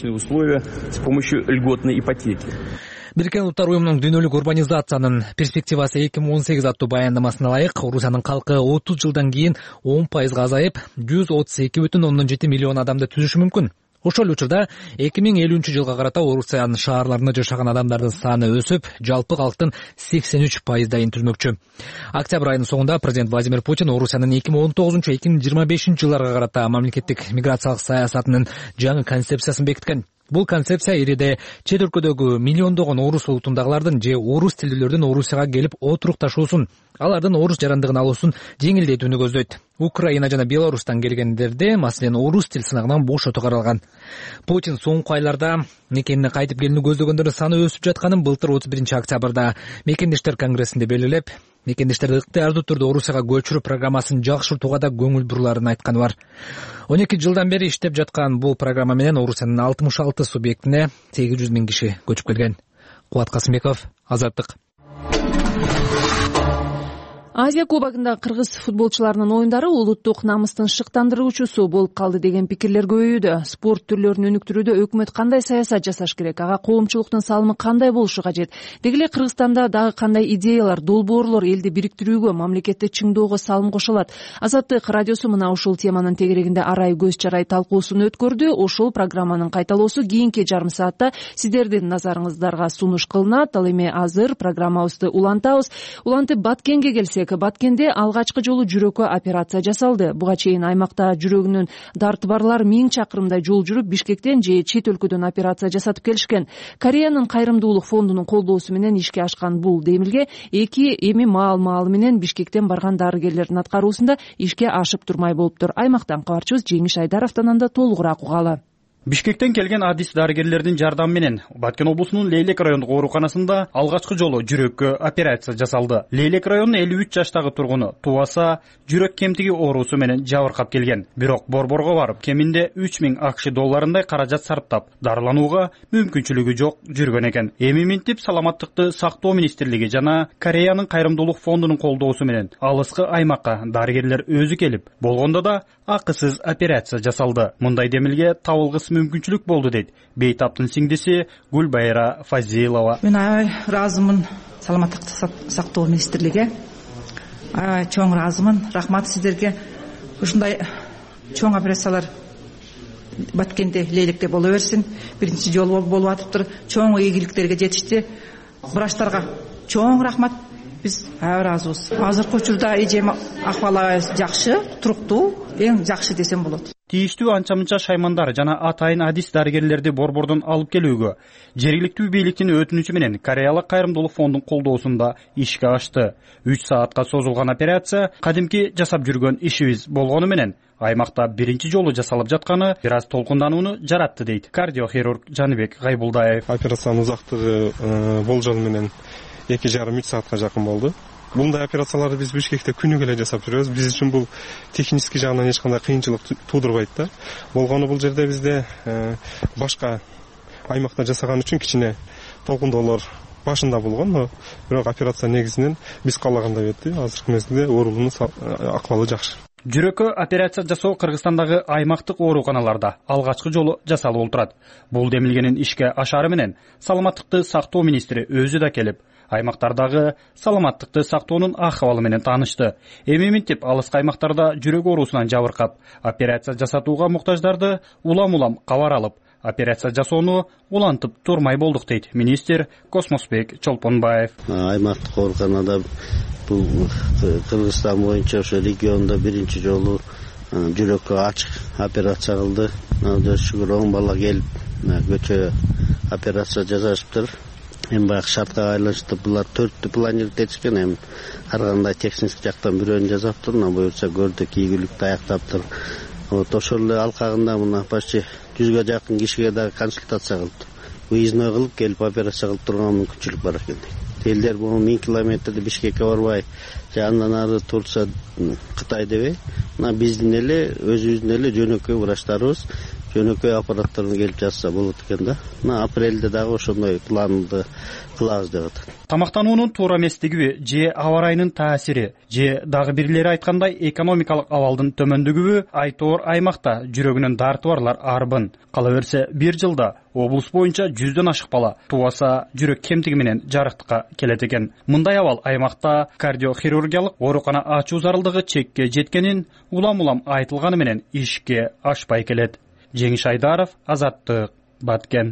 Speaker 16: Бириккен Улуттар уюмунун дүйнөлүк урбанизациянын перспективасы 2018 аттуу баяндамасына ылайык, Орусиянын калкы 30 жылдан кийин 10% азайып, 132,7 миллион адамды түзүшү мүмкүн. Ошол эле учурда 2050 жылга карата Орусиянын шаарларында жашаган адамдардын саны өсүп, жалпы калктын 83%дайын түзмөкчү. Октябрь айынын соңунда президент Владимир Путин Орусиянын 2019-2025 жылдарга карата мамлекеттик миграциялык саясатынын жаңы концепциясын бекиткен. Бул концепция ириде чет өлкөдөгү миллиондогон орус улутундагылардын же орус тилдүүлөрдүн Орусияга келип отурукташуусун, алардын орус жарандыгын алуусун жеңилдетүүнү көздөйт. Украина жана Беларустан келгендерде, маселен, орус тил сынагынан бошотуу каралган. Путин соңку айларда мекенине кайтып келүүнү көздөгөндөрдүн саны өсүп жатканын былтыр 31 октябрда Мекендештер конгрессинде белгилеп, мекендештерди ыктыярдуу түрдө Орусияга көчүрүү программасын жакшыртууга да көңүл бурууларын айтканы бар. 12 жылдан бери иштеп жаткан бул программа менен Орусиянын 66 субъектине 800 миң киши көчүп келген. Кубат Касымбеков, Азаттык.
Speaker 2: Азия кубогунда кыргыз футболчуларынын оюндары улуттук намыстын шыктандыруучусу болуп калды деген пикирлер көбөйүүдө. Спорт түрлөрүн өнүктүрүүдө өкмөт кандай саясат жасаш керек, ага коомчулуктун салымы кандай болушу кажет? Деги эле Кыргызстанда дагы кандай идеялар, долбоорлор элди бириктирүүгө, мамлекетти чыңдоого салым кошо алат? Азаттык радиосу мына ушул теманын тегерегинде арай көз чарай талкуусун өткөрдү. Ошол программанын кайталоосу кийинки жарым саатта сиздердин назарыңыздарга сунуш кылынат. Ал эми азыр программабызды улантабыз. Улантып Баткенге келсек, Баткенде алгачкы жолу жүрөккө операция жасалды. Буга чейин аймакта жүрөгүнүн дарты барлар 1000 чакырымдай жол жүрүп, Бишкектен же чет өлкөдөн операция жасатып келишкен. Кореянын кайрымдуулук фондунун колдоосу менен ишке ашкан бул демилге эми маал менен Бишкектен барган дарыгерлердин аткаруусунда ишке ашып турмай болуптур. Аймактан кабарчыбыз Жеңиш Айдаровдон анда толугураак угалы.
Speaker 18: Бишкектен келген адис дарыгерлердин жардамы менен Баткен облусунун Лейлек райондук ооруканасында алгачкы жолу жүрөккө операция жасалды. Лейлек районунун 53 жаштагы тургуну тубаса жүрөк кемтиги оорусу менен жабыркап келген. Бирок борборго барып, кеминде 3000 акш долларындай каражат сарптап, дарыланууга мүмкүнчүлүгү жок жүргөн экен. Эми минтип саламаттыкты сактоо министрлиги жана Кореянын кайрымдуулук фондунун колдоосу менен алыскы аймакка дарыгерлер өзү келип, болгондо да акысыз операция жасалды. Мындай демилге табылгыс мүмкүнчүлүк болду дейт Бейтаптын сиңдиси Гүлбайра Фазилова.
Speaker 19: Мен аябай ыраазымын саламаттыкты сактоо министрлиги. Чоң ыраазымын. Рахмат сиздерге. Ушундай чоң операциялар Баткенде, Лейлекте боло берсин. Биринчи жолу болуп атыптыр. Чоң ийгиликтерге жетишти. Врачтарга чоң рахмат. Биз аябай ыраазыбыз. Азыркы учурда эжем акыбалы жакшы, туруктуу, эң жакшы десем болот.
Speaker 18: Тийиштүү анча-мынча шаймандар жана атайын адис дарыгерлерди борбордон алып келүүгө жергиликтүү бийликтин өтүнүчү менен Кореялык кайрымдуулук фондунун колдоосунда ишке ашты. 3 саатка созулган операция кадимки жасап жүргөн ишибиз болгону менен аймакта биринчи жолу жасалып жатканы бир аз толкунданууну жаратты дейт кардиохирург Жаныбек Гайбулдаев.
Speaker 20: Операциянын узактыгы болжол менен 2,5-3 саатка жакын болду. Мындай операцияларды биз Бишкекте күнүгө эле жасап жүрөбүз. Биз үчүн бул технический жагынан эч кандай кыйынчылык туудурбайт да. Болгону бул жерде бизде башка аймакта жасаган үчүн кичине толкундоолор башында болгон, бирок операция негизинен биз каалагандай өттү. Азыркы мезгилде оорунун акыбалы жакшы.
Speaker 18: Жүрөккө операция жасоо Кыргызстандагы аймактык ооруканаларда алгачкы жолу жасалып отурат. Бул демилгенин ишке ашары менен саламаттыкты сактоо министри өзү да келип, аймактардагы саламаттыкты сактоонун акыбалы менен таанышты. Эми минтип алыскы аймактарда жүрөк оорусунан жабыркап, операция жасатууга муктаждарды улам кабар алып, операция жасоону улантып турмай болдук дейт министр Космосбек Чолпонбаев.
Speaker 21: Аймактык ооруканада бул Кыргызстан боюнча ошо региондо биринчи жолу жүрөккө ачык операция кылды. Шүгүр 10 бала келип көчө операция жасашыптыр. Эми баягы шартка байланыштуу булар 4 планировать этишкен, эми ар кандай техник жактан бирөөнү жасаптыр, мына буюрса көрдүк, ийгиликти аяктаптыр. Ошол эле алкагында мына почти 100га жакын кишиге дагы консультация кылды. Выездной кылып келип операция кылып турган мүмкүнчүлүк бар экен. Элдер бул 1000 километрди Бишкекке барбай, же андан ары турса Кытай дебей, мына биздин эле өзүбүздүн эле жөнөкөй врачтарыбыз жөнөкөй аппараттарын келип жатса болот экен да. Мына апрелде дагы ошондой планды кылабыз деп атат.
Speaker 18: Тамактануунун туура эместигиби же аба ырайынын таасири же дагы бирлери айткандай экономикалык абалдын төмөндүгүбү айтоор аймакта жүрөгүнүн дарты барлар арбын. Кала берсе бир жылда облус боюнча 100дөн ашык бала тубаса жүрөк кемтиги менен жарыктыкка келет экен. Мындай абал аймакта кардиохирургиялык оорукана ачуу зарылдыгы чекке жеткенин улам айтылганы менен ишке ашпай келет. Жеңиш Айдаров, Азаттык, Баткен.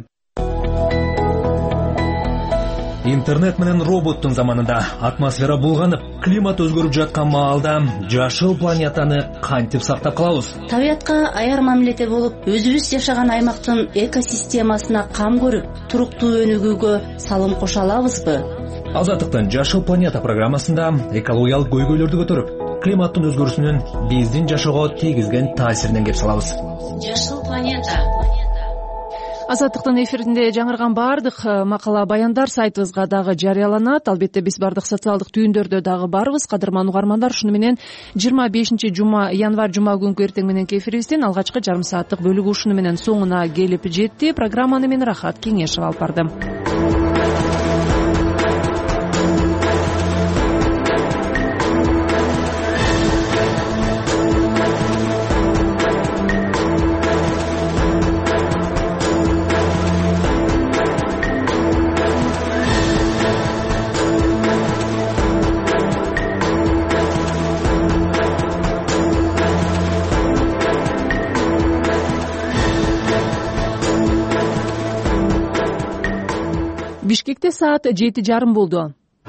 Speaker 16: Интернет менен роботтун заманында атмосфера булганып, климат өзгөрүп жаткан маалда жашыл планетаны кантип сактап калабыз?
Speaker 22: Табиятка аяр мамиледе болуп, өзүбүз жашаган аймактын экосистемасына кам көрүп, туруктуу өнүгүүгө салым кошо алабызбы?
Speaker 16: Азаттыктын Жашыл планета программасында экологиялык көйгөйлөрдү көтөрүп, климаттын өзгөрүүсүнүн биздин жашоого тийгизген таасиринен кеп салабыз.
Speaker 22: Жашыл планета.
Speaker 2: Азаттыктын эфиринде жаңырган бардык макала баяндар сайтыбызга дагы жарыяланат. Албетте биз бардык социалдык түйүндөрдө дагы барбыз. Кадырман угармандар, шуну менен 25 январь жума күнкү эртең мененки эфирибиздин алгачкы жарым сааттык бөлүгү ушуну менен соңуна келип жетти. Программаны мен Рахат Кеңешев алып бардым. Бишкекте саат 7:30 болду.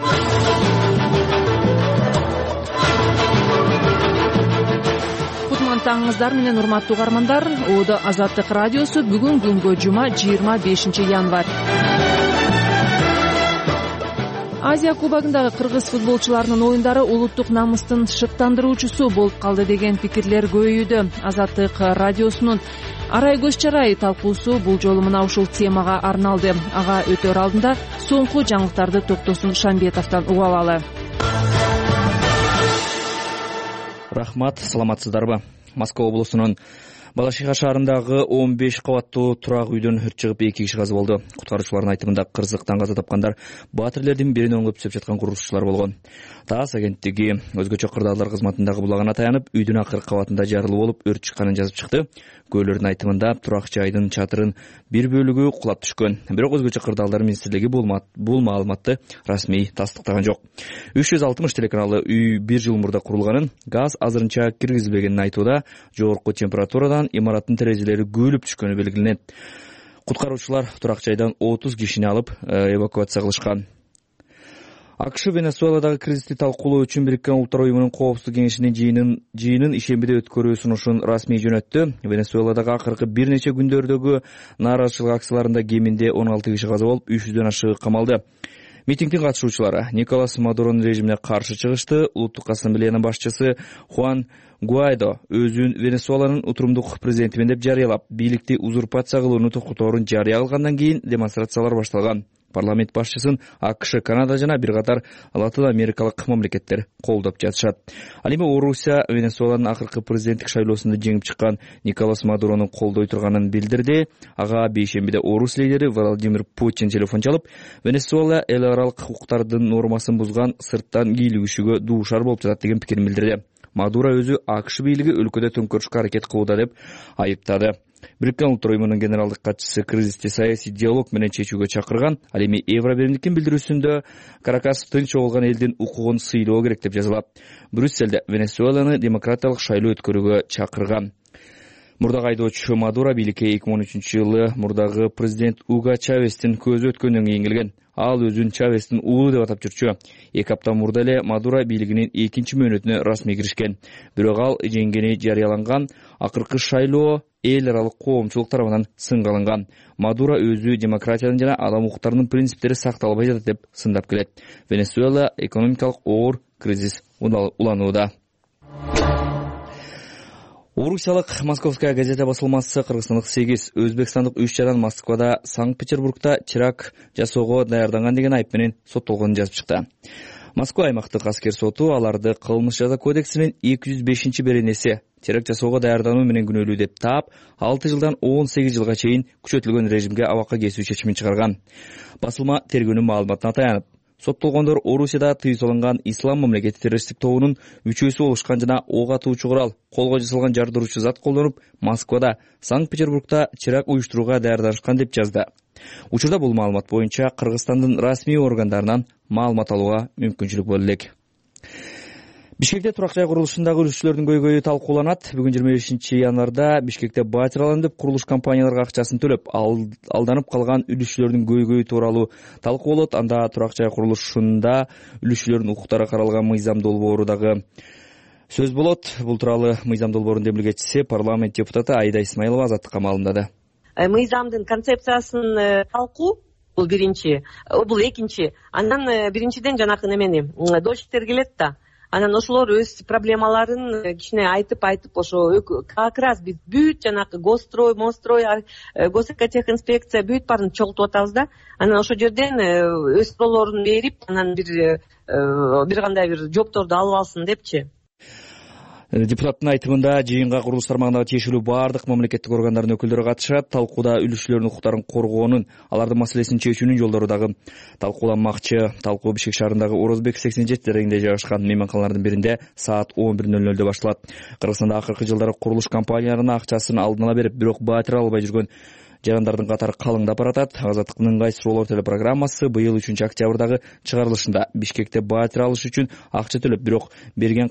Speaker 2: Кутман таңыңыздар менен урматтуу угармандар. Оодо Азаттык радиосу бүгүн күнгө жума 25 январь. Азия кубогундагы кыргыз футболчуларынын оюндары улуттук намыстын шыктандыруучусу болуп калды деген пикирлер көбөйүүдө. Азаттык радиосунун Арай көз чарай талкуусу бул жолу мына ушул темага арналды. Ага өтөр алдында соңку жаңылыктарды Токтосун Шамбетовдон угуп алалы.
Speaker 6: Рахмат, саламатсыздарбы? Москва облусунун Балашиха шаарындагы 15 кабаттуу турак үйдөн өрт чыгып 2 киши каза болду. Куткаруучулардын айтымында кырсыктан каза тапкандар батирлердин бирин оңдоп түзөп жаткан курулушчулар болгон. ТАСС агенттиги өзгөчө кырдаалдар кызматындагы булагына таянып, үйдүн акыркы кабатында жарылуу болуп өрт чыкканын жазып чыкты. Көөлөрдүн айтымында турак жайдын чатырын бир бөлүгү кулап түшкөн. Бирок өзгөчө кырдаалдар министрлиги бул маалыматты расмий тастыктаган жок. 360 телеканалы үй 1 жыл мурда курулганын, газ азырынча киргизилбегенин айтууда, жогорку температурадан имараттын терезелери көлүп түшкөнү белгиленет. Куткаруучулар турак жайдан 30 кишини алып эвакуация кылышкан. АКШ Венесуэладагы кризисти талкуулоо үчүн Бириккен Улуттар уюмунун коопсуздук кеңешинин жыйынын ишембиде өткөрүү сунушун расмий жөнөттү. Венесуэладагы акыркы бир нече күндөрдөгү нааразычылык акцияларында кеминде 16 киши каза болуп, 300дөн ашыгы камалды. Митингдин катышуучулары Николас Мадуронун режимине каршы чыгышты. Улуттук ассамблеянын башчысы Хуан Гуайдо өзүн Венесуэланын утурумдук президентимин деп жарыялап, бийликти узурпация кылууну токуторун жарыя кылгандан кийин демонстрациялар башталган. Парламент башчысын АКШ, Канада жана бир катар Латын Америкалык мамлекеттер колдоп жатышат. Ал эми Орусия Венесуэланын акыркы президенттик шайлоосунда жеңип чыккан Николас Мадурону колдой турганын билдирди. Ага бейшембиде Орус лидери Владимир Путин телефон чалып, Венесуэла эл аралык укуктардын нормасын бузган, сырттан кийлигишүүгө дуушар болуп жатат деген пикирин билдирди. Мадуро өзү АКШ бийлиги өлкөдө төңкөрүшкө аракет кылууда деп айыптады. Бириккен Улуттар уюмунун генералдык катчысы кризисти саясий диалог менен чечүүгө чакырган. Ал эми Евробиримдиктин билдирүүсүндө Каракас тынч болгон элдин укугун сыйлоо керек деп жазылат. Брюсселде Венесуэланы демократиялык шайлоо өткөрүүгө чакырган. Мурдагы айдоочу Мадуро бийликке 2013-жылы мурдагы президент Уго Чавестин көзү өткөндөн кийин келген. Ал өзүн Чавестин уулу деп атап жүрчү. 2 апта мурда эле Мадуро бийлигинин 2-чи мөөнөтүнө расмий киришкен. Бирок ал жеңгени жарыяланган акыркы шайлоо эл аралык коомчулук тарабынан сынга алынган. Мадуро өзү демократиянын жана адам укуктарынын принциптери сакталбай жатат деп сындап келет. Венесуэла экономикалык оор кризис уланууда. Орусиялык Московская газета басылмасы кыргызстандык 8, өзбекстандык 3 жаран Москвада, Санкт-Петербургда теракт жасоого даярданган деген айып менен соттолгонун жазып чыкты. Москва аймактык аскер соту аларды кылмыш жаза кодексинин 205-беренеси теракт жасоого даярдануу менен күнөөлүү деп таап, 6 жылдан 18 жылга чейин күчөтүлгөн режимге абакка кесүү чечимин чыгарган. Басылма тергөөнүн маалыматына таянып, соттолгондор Орусияда тыюу салынган ислам мамлекети террористтик тобунун мүчөсү болушкан жана ок атуучу курал, колго жасалган жардыруучу зат колдонуп, Москвада, Санкт-Петербургда теракт уюштурууга даярданышкан деп жазды. Учурда бул маалымат боюнча Кыргызстандын расмий органдарынан маалымат алууга мүмкүнчүлүк боло элек. Бишкекте турак жай курулушундагы үлүшчүлөрдүн көйгөйү талкууланат. Бүгүн 25 январда Бишкекте батир алынып, курулуш компанияларга акчасын төлөп, алданып калган үлүшчүлөрдүн көйгөйү тууралуу талкуу болот. Анда турак жай курулушунда үлүшчүлөрдүн укуктары каралган мыйзам долбоору дагы сөз болот. Бул тууралуу мыйзам долбоорунун демилгечиси парламент депутаты Айда Исмаилова Азаттыкка маалымдады.
Speaker 1: Мыйзамдын концепциясын талкуу бул биринчи, бул экинчи. Андан биринчиден жанакы немени дольщиктер келет да. Анан ошолор өз проблемаларын кичине айтып ошо как раз биз бүт жанакы госстрой, мострой, госэкотехинспекция бүт баарын чогултуп атабыз да. Анан ошол жерден өз суроолорун берип, анан бир кандай бир жоопторду алып алсын депчи.
Speaker 6: Депутаттын айтымында жыйынга курулуш тармагындагы тиешелүү баардык мамлекеттик органдардын өкүлдөрү катышат. Талкууда үлүшчүлөрдүн укуктарын коргоонун, алардын маселесин чечүүнүн жолдору дагы талкууланмакчы. Талкуу Бишкек шаарындагы Орозбек 87 тереңинде жайгашкан мейманканалардын биринде саат 11:00 башталат. Кыргызстанда акыркы жылдары курулуш компанияларына акчасын алдын ала берип, бирок батир албай жүргөн жарандардын катары калыңдап баратат. Азаттыктын ыңгай суроолор телепрограммасы быйыл 3 октябрдагы чыгарылышында Бишкекте батир алыш үчүн акча төлөп, бирок берген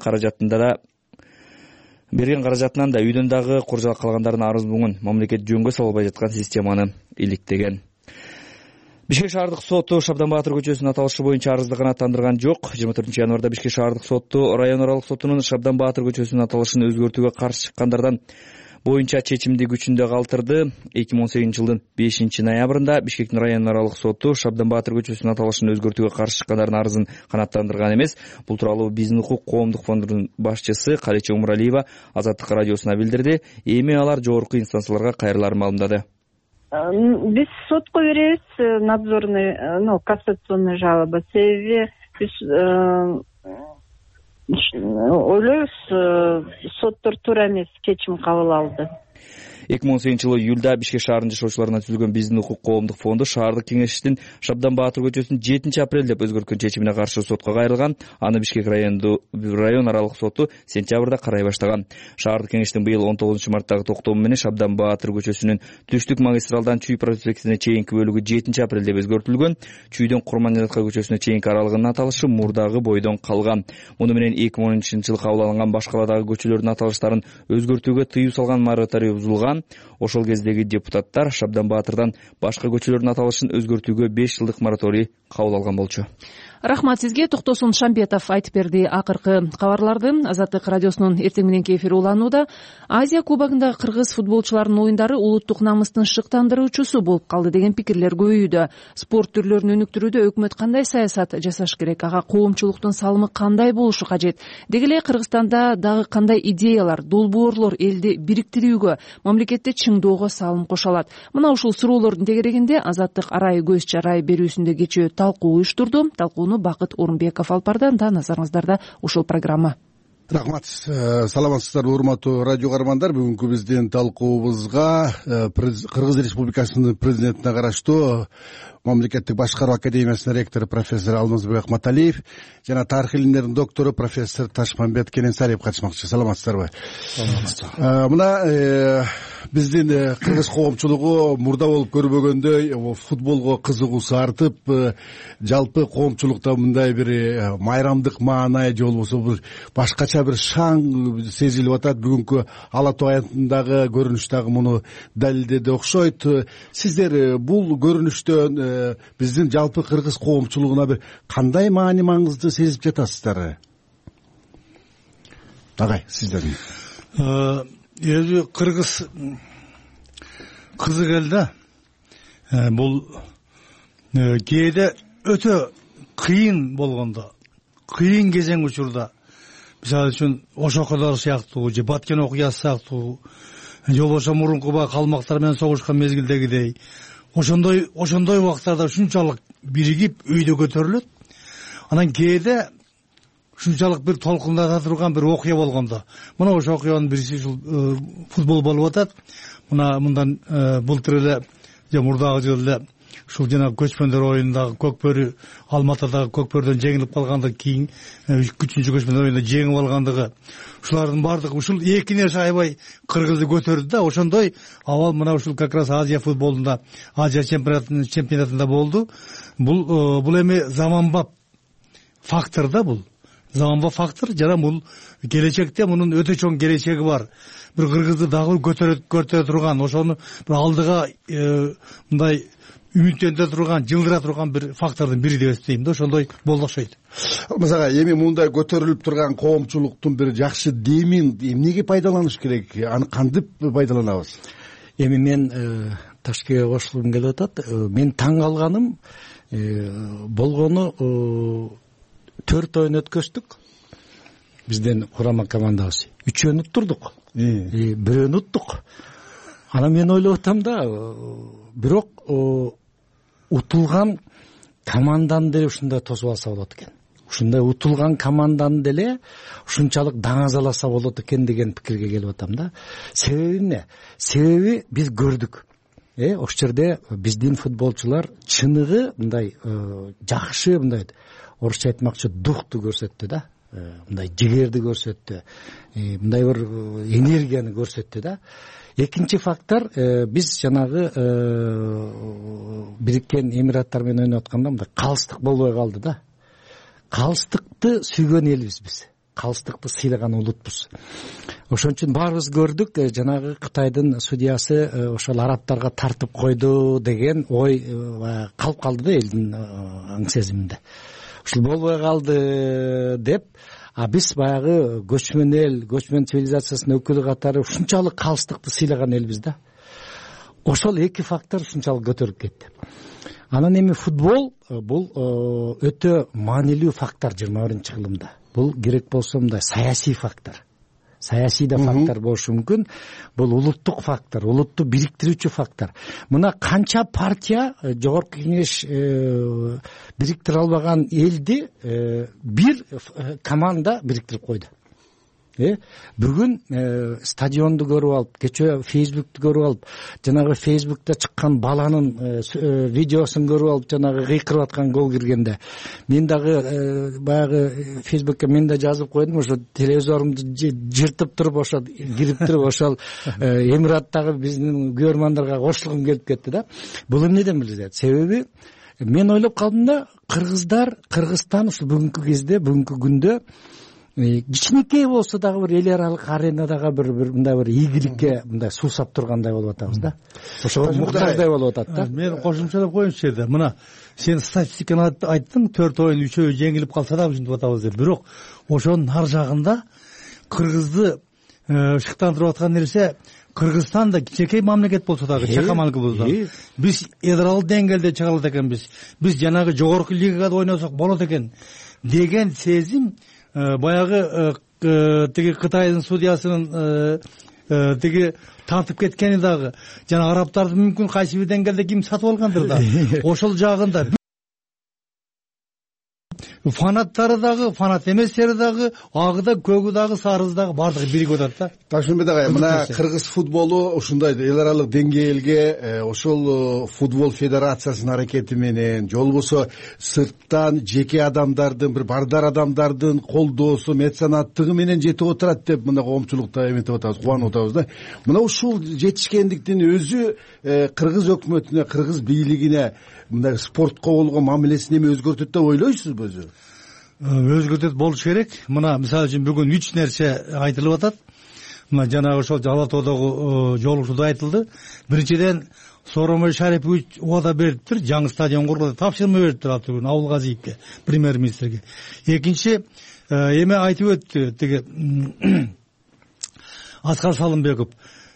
Speaker 6: каражатынан да үйдөн дагы куржалак калгандардын арыз буңун мамлекет жөнгө салбай жаткан системаны иликтеген. Бишкек шаардык соту Шабдан Баатыр көчөсүнүн аталышы боюнча арызды канааттандырган жок. 24 январда Бишкек шаардык соту район аралык сотунун Шабдан Баатыр көчөсүнүн аталышын өзгөртүүгө каршы чыккандардан боюнча чечимди күчүндө калтырды. 2018 жылдын 5 ноябрында Бишкектин район аралык соту Шабдан Баатыр көчөсүнүн аталышын өзгөртүүгө каршы чыккандардын арызын канааттандырган эмес. Бул тууралуу Биздин укук коомдук фондунун башчысы Калече Умуралиева Азаттык радиосуна билдирди. Эми алар жогорку инстанцияларга кайрыларын маалымдады.
Speaker 7: Биз сотко беребиз надзорный, кассационный жалоба. Себеби биз ойлойбуз, соттор туура эмес чечим кабыл алды.
Speaker 6: 2018 жылы июлда Бишкек шаарынын жашоочуларына түзүлгөн Биздин укук коомдук фонду шаардык кеңештин Шабдан Баатыр көчөсүн 7 апрель деп өзгөрткөн чечимине каршы сотко кайрылган. Аны Бишкек район аралык соту сентябрда карай баштаган. Шаардык кеңештин быйыл 19 марттагы токтому менен Шабдан Баатыр көчөсүнүн түштүк магистралдан Чүй проспектине чейинки бөлүгү 7 апрель деп өзгөртүлгөн. Чүйдөн Курманжатка көчөсүнө чейинки аралыгынын аталышы мурдагы бойдон калган. Муну менен 2010 жылы кабыл алынган башкаладагы көчөлөрдүн аталыштарын өзгөртүүгө тыюу салган мораторий бузулган. Ошол кездеги депутаттар Шабдан Баатырдан башка көчөлөрдүн аталышын өзгөртүүгө 5 жылдык мораторий кабыл алган болчу.
Speaker 2: Рахмат сизге. Токтосун Шамбетов айтып берди. Акыркы кабарларды Азаттык радиосунун эртең мененки эфири уланууда. Азия кубогундагы кыргыз футболчуларынын оюндары улуттук намыстын шыктандыруучусу болуп калды деген пикирлер көбөйүүдө. Спорт түрлөрүн өнүктүрүүдө өкмөт кандай саясат жасаш керек? Ага коомчулуктун салымы кандай болушу кажет? Деги эле Кыргызстанда дагы кандай идеялар, долбоорлор элди бириктирүүгө, мамлекетти чыңдоого салым кошо алат? Мына ушул суроолордун тегерегинде Азаттык арай көз чарай берүүсүндө кечээ талкуу уюштурду. Талкууну Бакыт Орунбеков алып барды. Назарыңыздарда ушул программа.
Speaker 9: Рахмат. Саламатсыздарбы, урматтуу радио каармандар. Бүгүнкү биздин талкуубузга Кыргыз Республикасынын президентине караштуу Мамлекеттик башкаруу академиясынын ректору профессор Алмазбек Ахматалиев жана тарых илимдеринин доктору профессор Ташмамбет Кененсариев катышмакчы. Саламатсыздарбы? Мына биздин кыргыз коомчулугу мурда болуп көрбөгөндөй футболго кызыгуусу артып, жалпы коомчулукта мындай бир майрамдык маанай же болбосо бир башкача бир шаң сезилип атат. Бүгүнкү Ала Тоо аянтындагы көрүнүш дагы муну далилдеди окшойт. Сиздер бул көрүнүштөн биздин жалпы кыргыз коомчулугуна бир кандай маани маңызды сезип жатасыздар? Агай, сиздердин.
Speaker 23: Эми кыргыз кызык эл да. Бул кээде өтө кыйын болгондо, кыйын кезең учурда, мисалы үчүн Ошокодор сыяктуу же Баткен окуясы сыяктуу, же болбосо мурунку калмактар менен согушкан мезгилдегидей ошондой убактарда ушунчалык биригип өйдө көтөрүлөт. Анан кээде ушунчалык бир толкундата турган бир окуя болгондо, мына ошол окуянын бириси ушул футбол болуп атат. Мындан былтыр эле же мурдагы жылы эле ушул жана көчмөндөр оюнундагы Көкбөрү, Алматыдагы Көкбөрдөн жеңилип калгандыгы кийин 3-чү көчмөндөр оюнунда жеңип алгандыгы, ушулардын баардыгы ушул эки нерсе аябай кыргызды көтөрдү да. Ошондой абал мына ушул как раз Азия футболунда, Азия чемпионатында болду. Бул эми заманбап фактор да, бул заманбап фактор. Жана бул келечекте мунун өтө чоң келечеги бар. Бир кыргызды дагы көтөрө турган, ошону бир алдыга мындай үмүттөндүрө турган, жылдыра турган бир фактордун бири деп эсептейм да. Ошондой болду окшойт.
Speaker 9: Мисалга эми мындай көтөрүлүп турган коомчулуктун бир жакшы демин эмнеге пайдаланыш керек? Аны кантип пайдаланабыз?
Speaker 24: Эми мен Ташкентке кошулгум келип атат. Мен таң калганым болгону 4 оюн өткөздүк. Бизден курама командабыз 3-өн уттурдук. Бирөөн уттук. Анан мен ойлоп атам да, бирок утулган команданы деле ушундай тосуп алса болот экен. Ушундай утулган команданы деле ушунчалык даңазаласа болот экен деген пикирге келип атам да. Себеби эмне? Себеби биз көрдүк. Ошол жерде биздин футболчулар чыныгы мындай жакшы, мындай орусча айтмакчы духту көрсөттү да. Мындай жигерди көрсөттү. Мындай бир энергияны көрсөттү да. Экинчи фактор, биз жанагы Бириккен Эмираттар менен ойноп атканда мындай калыстык болбой калды да. Калыстыкты сүйгөн элбиз биз. калыстыкты сыйлаган улутпуз. Ошон үчүн баарыбыз көрдүк, жанагы Кытайдын судьясы ошол арабтарга тартып койду деген ой калып калды да элдин аң сезиминде. Ушул болбой калды деп, биз баягы көчмөн эл, көчмөн цивилизациясынын өкүлү катары ушунчалык калыстыкты сыйлаган элбиз да. Ошол эки фактор ушунчалык көтөрүп кетти. Анан эми футбол бул өтө маанилүү фактор 21-кылымда. Бул керек болсо мындай саясий фактор. Саясий да фактор болушу мүмкүн. Бул улуттук фактор, улутту бириктирүүчү фактор. Мына канча партия жогорку кеңеш бириктире албаган элди бир команда бириктирип койду. Бүгүн стадионду көрүп алып, кечээ Фейсбукту көрүп алып, жанагы Фейсбукта чыккан баланын видеосун көрүп алып, жанагы кыйкырып аткан гол киргенде, мен дагы баягы Фейсбукка мен да жазып койдум, ошо телевизорумду жыртып туруп, ошо кирип туруп, ошол Эмираттагы биздин көрөрмандарга кошулгум келип кетти да. Бул эмнеден билет? Себеби мен ойлоп калдым да, Кыргызстан ушу бүгүнкү кезде, бүгүнкү күндө кичинекей болсо дагы бир эл аралык аренадагы бир мындай бир ийгиликке мындай суусап тургандай болуп атабыз да. Ошого муктаждай болуп атат да.
Speaker 23: Мен кошумчалап коеюнчу жерде, мына сен статистиканы айттың, 4 оюн 3-өө жеңилип калса да ушинтип атабыз деп. Бирок ошонун ар жагында Кыргызды шыктандырып аткан нерсе, Кыргызстан да кичинекей мамлекет болсо дагы, чакаманкы болсо дагы, биз эдрал деңгээлде чыга алат экенбиз. Биз жанагы жогорку лигада ойносок болот экен деген сезим баягы тиги Кытайдын судьясынын тиги тартып кеткени дагы, жана арабтарды мүмкүн кайсы бир деңгээлде ким сатып алгандыр да. Ошол жагында фанаттары дагы, фанат эместери дагы, агы да, көгү дагы, сарызы дагы бардыгы биригип атат да.
Speaker 9: Ташмамбет агай, мына кыргыз футболу ушундай эл аралык деңгээлге ошол футбол федерациясынын аракети менен, же болбосо сырттан жеке адамдардын, бир бардар адамдардын колдоосу, меценаттыгы менен жетип отурат деп мына коомчулукта эметип атабыз, кубанып атабыз да. Мына ушул жетишкендиктин өзү кыргыз өкмөтүнө, кыргыз бийлигине мындай спортко болгон мамилесин эми өзгөртөт деп ойлойсузбу өзү?
Speaker 23: Өзгөртөт болуш керек. Мына мисалы үчүн бүгүн 3 нерсе айтылып атат. Мына жанагы ошол Ала тоодогу жолугушууда айтылды. Биринчиден Сооронбай Шарипович убада бериптир, жаңы стадион кургузуу тапшырма бериптир ал түгүн Абылгазиевке, премьер-министрге. Экинчи эме айтып өттү, тиги Аскар Салымбеков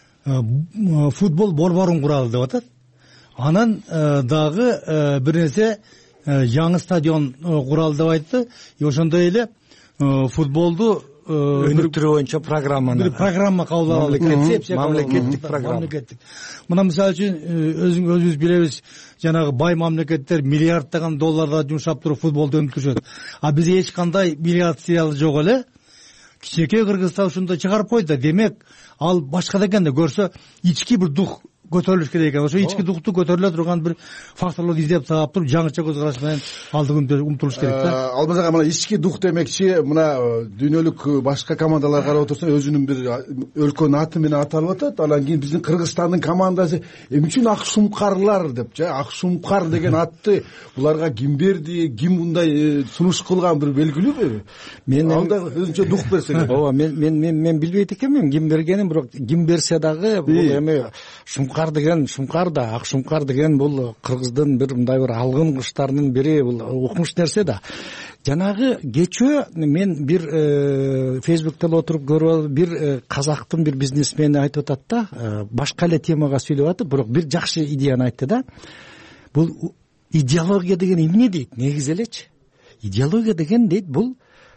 Speaker 23: футбол борборун куралы деп атат. Анан дагы бир нерсе жаңы стадион куралы деп айтты. Ошондой эле футболду
Speaker 24: өнүктүрүү боюнча программаны,
Speaker 23: бир программа кабыл алып, концепция,
Speaker 24: мамлекеттик программа.
Speaker 23: Мына мисалы үчүн өзүбүз билебиз, жанагы бай мамлекеттер миллиарддаган долларда жумшап туруп футболду өнүктүрүшөт. А бизде эч кандай миллиардчылык жок эле. Кичинекей Кыргызстан ушундай чыгарып койду. Демек, ал башка дегенде көрсө ички бир дух көтөрүлүш керек экен. Ошо ички духту көтөрүлө турган бир факторлорду издеп таап туруп, жаңыча көз караш менен алдыга умтулуш керек да.
Speaker 9: Албазага мына ички дух демекчи, мына дүйнөлүк башка командалар карап отурса, өзүнүн бир өлкөнүн аты менен аталып атат. Анан кийин биздин Кыргызстандын командасы эмне үчүн Ак Шумкарлар деп, Ак Шумкар деген атты буларга ким берди, ким мындай сунуш кылган бир белгилүүбү?
Speaker 24: Мен
Speaker 9: алда өзүнчө дух берсе керек.
Speaker 24: Ооба, мен билбейт экенмин ким бергенин, бирок ким берсе дагы бул эми Шумкар деген, Шумкар да, Ак Шумкар деген бул Кыргыздын бир мындай бир алгын кыштарынын бири, бул укмуш нерсе да. Жанагы кечөө мен бир Фейсбукта отуруп көрүп, бир казактын бир бизнесмени айтып атат да, башка эле темага сүйлөп атып, бирок бир жакшы идеяны айтты да. Бул идеология деген эмне дейт? Негизи элечи. Идеология деген дейт, бул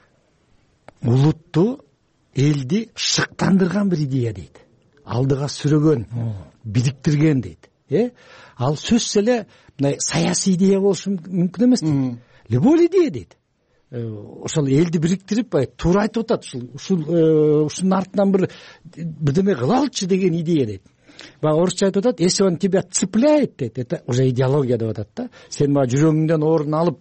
Speaker 24: улутту, элди шыктандырган бир идея дейт. Алдыга сүрөгөн, бириктирген дейт. Ал сөзсүз эле мындай саясий идея болушу мүмкүн эмес дейт. Любой идея дейт. Ошол элди бириктирип, туура айтып атат. Ушунун артынан бир бирдеме кылалычы деген идея дейт. Баягы орусча айтып атат, если он тебя цепляет дейт, это уже идеология деп атат да. Сен мага жүрөгүңдөн орун алып,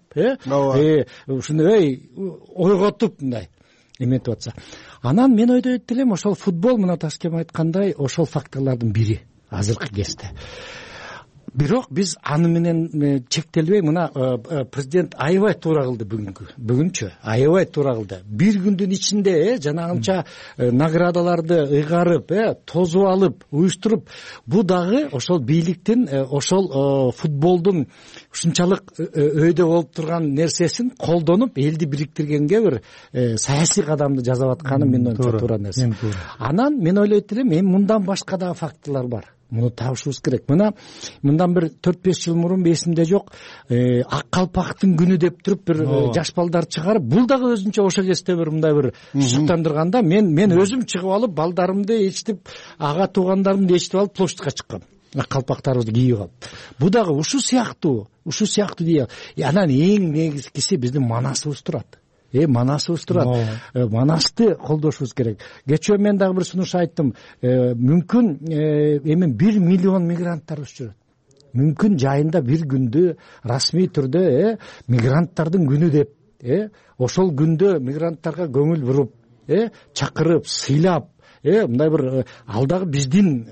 Speaker 24: ушуну ойготуп мындай эметип атса. Анан мен ойдойт элем, ошол футбол, мына Ташкем айткандай, ошол факторлордун бири азыркы кезде. бирок биз аны менен чектелбей, мына президент аябай туура кылды бүгүнчө аябай туура кылды. Бир күндүн ичинде жанагынча наградаларды ыйгарып, тозуп алып, уюштуруп, бу дагы ошол бийликтин, ошол футболдун ушунчалык өйдө болуп турган нерсесин колдонуп, элди бириктиргенге бир саясий кадамды жасап атканы мен оюмча туура нерсе. Анан мен ойлойт элем, эми мындан башка дагы фактылар бар. Муну табышыбыз керек. Мындан бир 4-5 жыл мурун эсимде жок, ак калпактын күнү деп туруп бир жаш балдар чыгарып, бул дагы өзүнчө ошол кезде бир мындай бир шыктандырганда мен өзүм чыгып алып, балдарымды ээрчитип, ага туугандарымды ээрчитип алып площадка чыккам. Ак калпактарыбызды кийип алып. Бу дагы ушул сыяктуу дей. Анан эң негизгиси биздин манасыбыз турат. Манасыбыз турат. Манасты колдошубуз керек. Кечээ мен дагы бир сунуш айттым. Мүмкүн эми 1 миллион мигранттарыбыз жүрөт. Мүмкүн жайында бир күндү расмий түрдө мигранттардын күнү деп, ошол күндө мигранттарга көңүл буруп, чакырып, сыйлап, мындай бир ал дагы биздин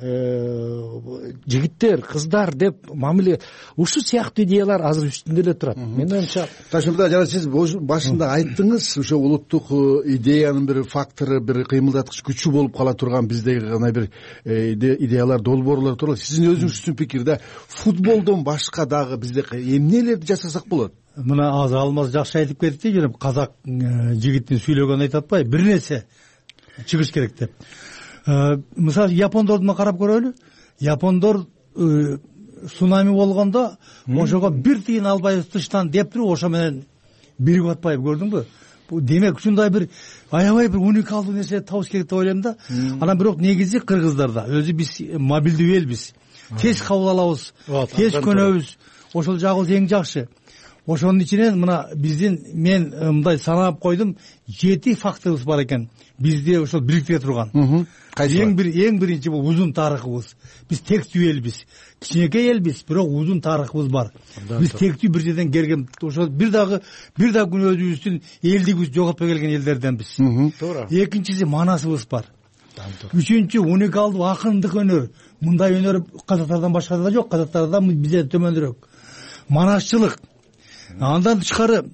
Speaker 24: жигиттер, кыздар деп мамиле, ушул сыяктуу идеялар азыр үстүндө эле турат. Мен оюмча
Speaker 9: Ташмырза, жана сиз башында айттыңыз, ошо улуттук идеянын бир фактору, бир кыймылдаткыч күчү болуп кала турган биздеги гана бир идеялар, долбоорлор тууралуу. Сиздин өзүңүздүн пикирде футболдон башка дагы бизде эмнелерди жасасак болот?
Speaker 23: Мына азыр Алмаз жакшы айтып кетти, жана казак жигитин сүйлөгөнүн айтып атпайбы, бир нерсе чыгыш керек деп. Мисалы япондордун карап көрөлү. Япондор цунами болгондо ошого бир тыйын албайбыз тыштан деп туруп, ошо менен биригип атпайбы, көрдүңбү? Демек ушундай бир аябай бир уникалдуу нерсе табыш керек деп ойлойм да. Анан бирок негизи кыргыздарда өзү биз мобилдүү элбиз. Тез кабыл алабыз, тез көнөбүз. Ошол жагыбыз эң жакшы. Ошонун ичинен мына биздин, мен мындай санап койдум, 7 факторубуз бар экен. Бизди ошол бириктире турган. Эң биринчи бул узун тарыхыбыз. Биз тектүү элбиз. Кичинекей элбиз, бирок узун тарыхыбыз бар. Биз тектүү бир жерден келген, ошол бир дагы күн өзүбүздүн элдигибизди жоготпой келген элдерденбиз. Туура. Экинчиси манасыбыз бар. Үчүнчү уникалдуу акындык өнөр. Мындай өнөр казактардан башкада жок, казактарда бизде төмөнүрөөк. Манасчылык. Андан тышкары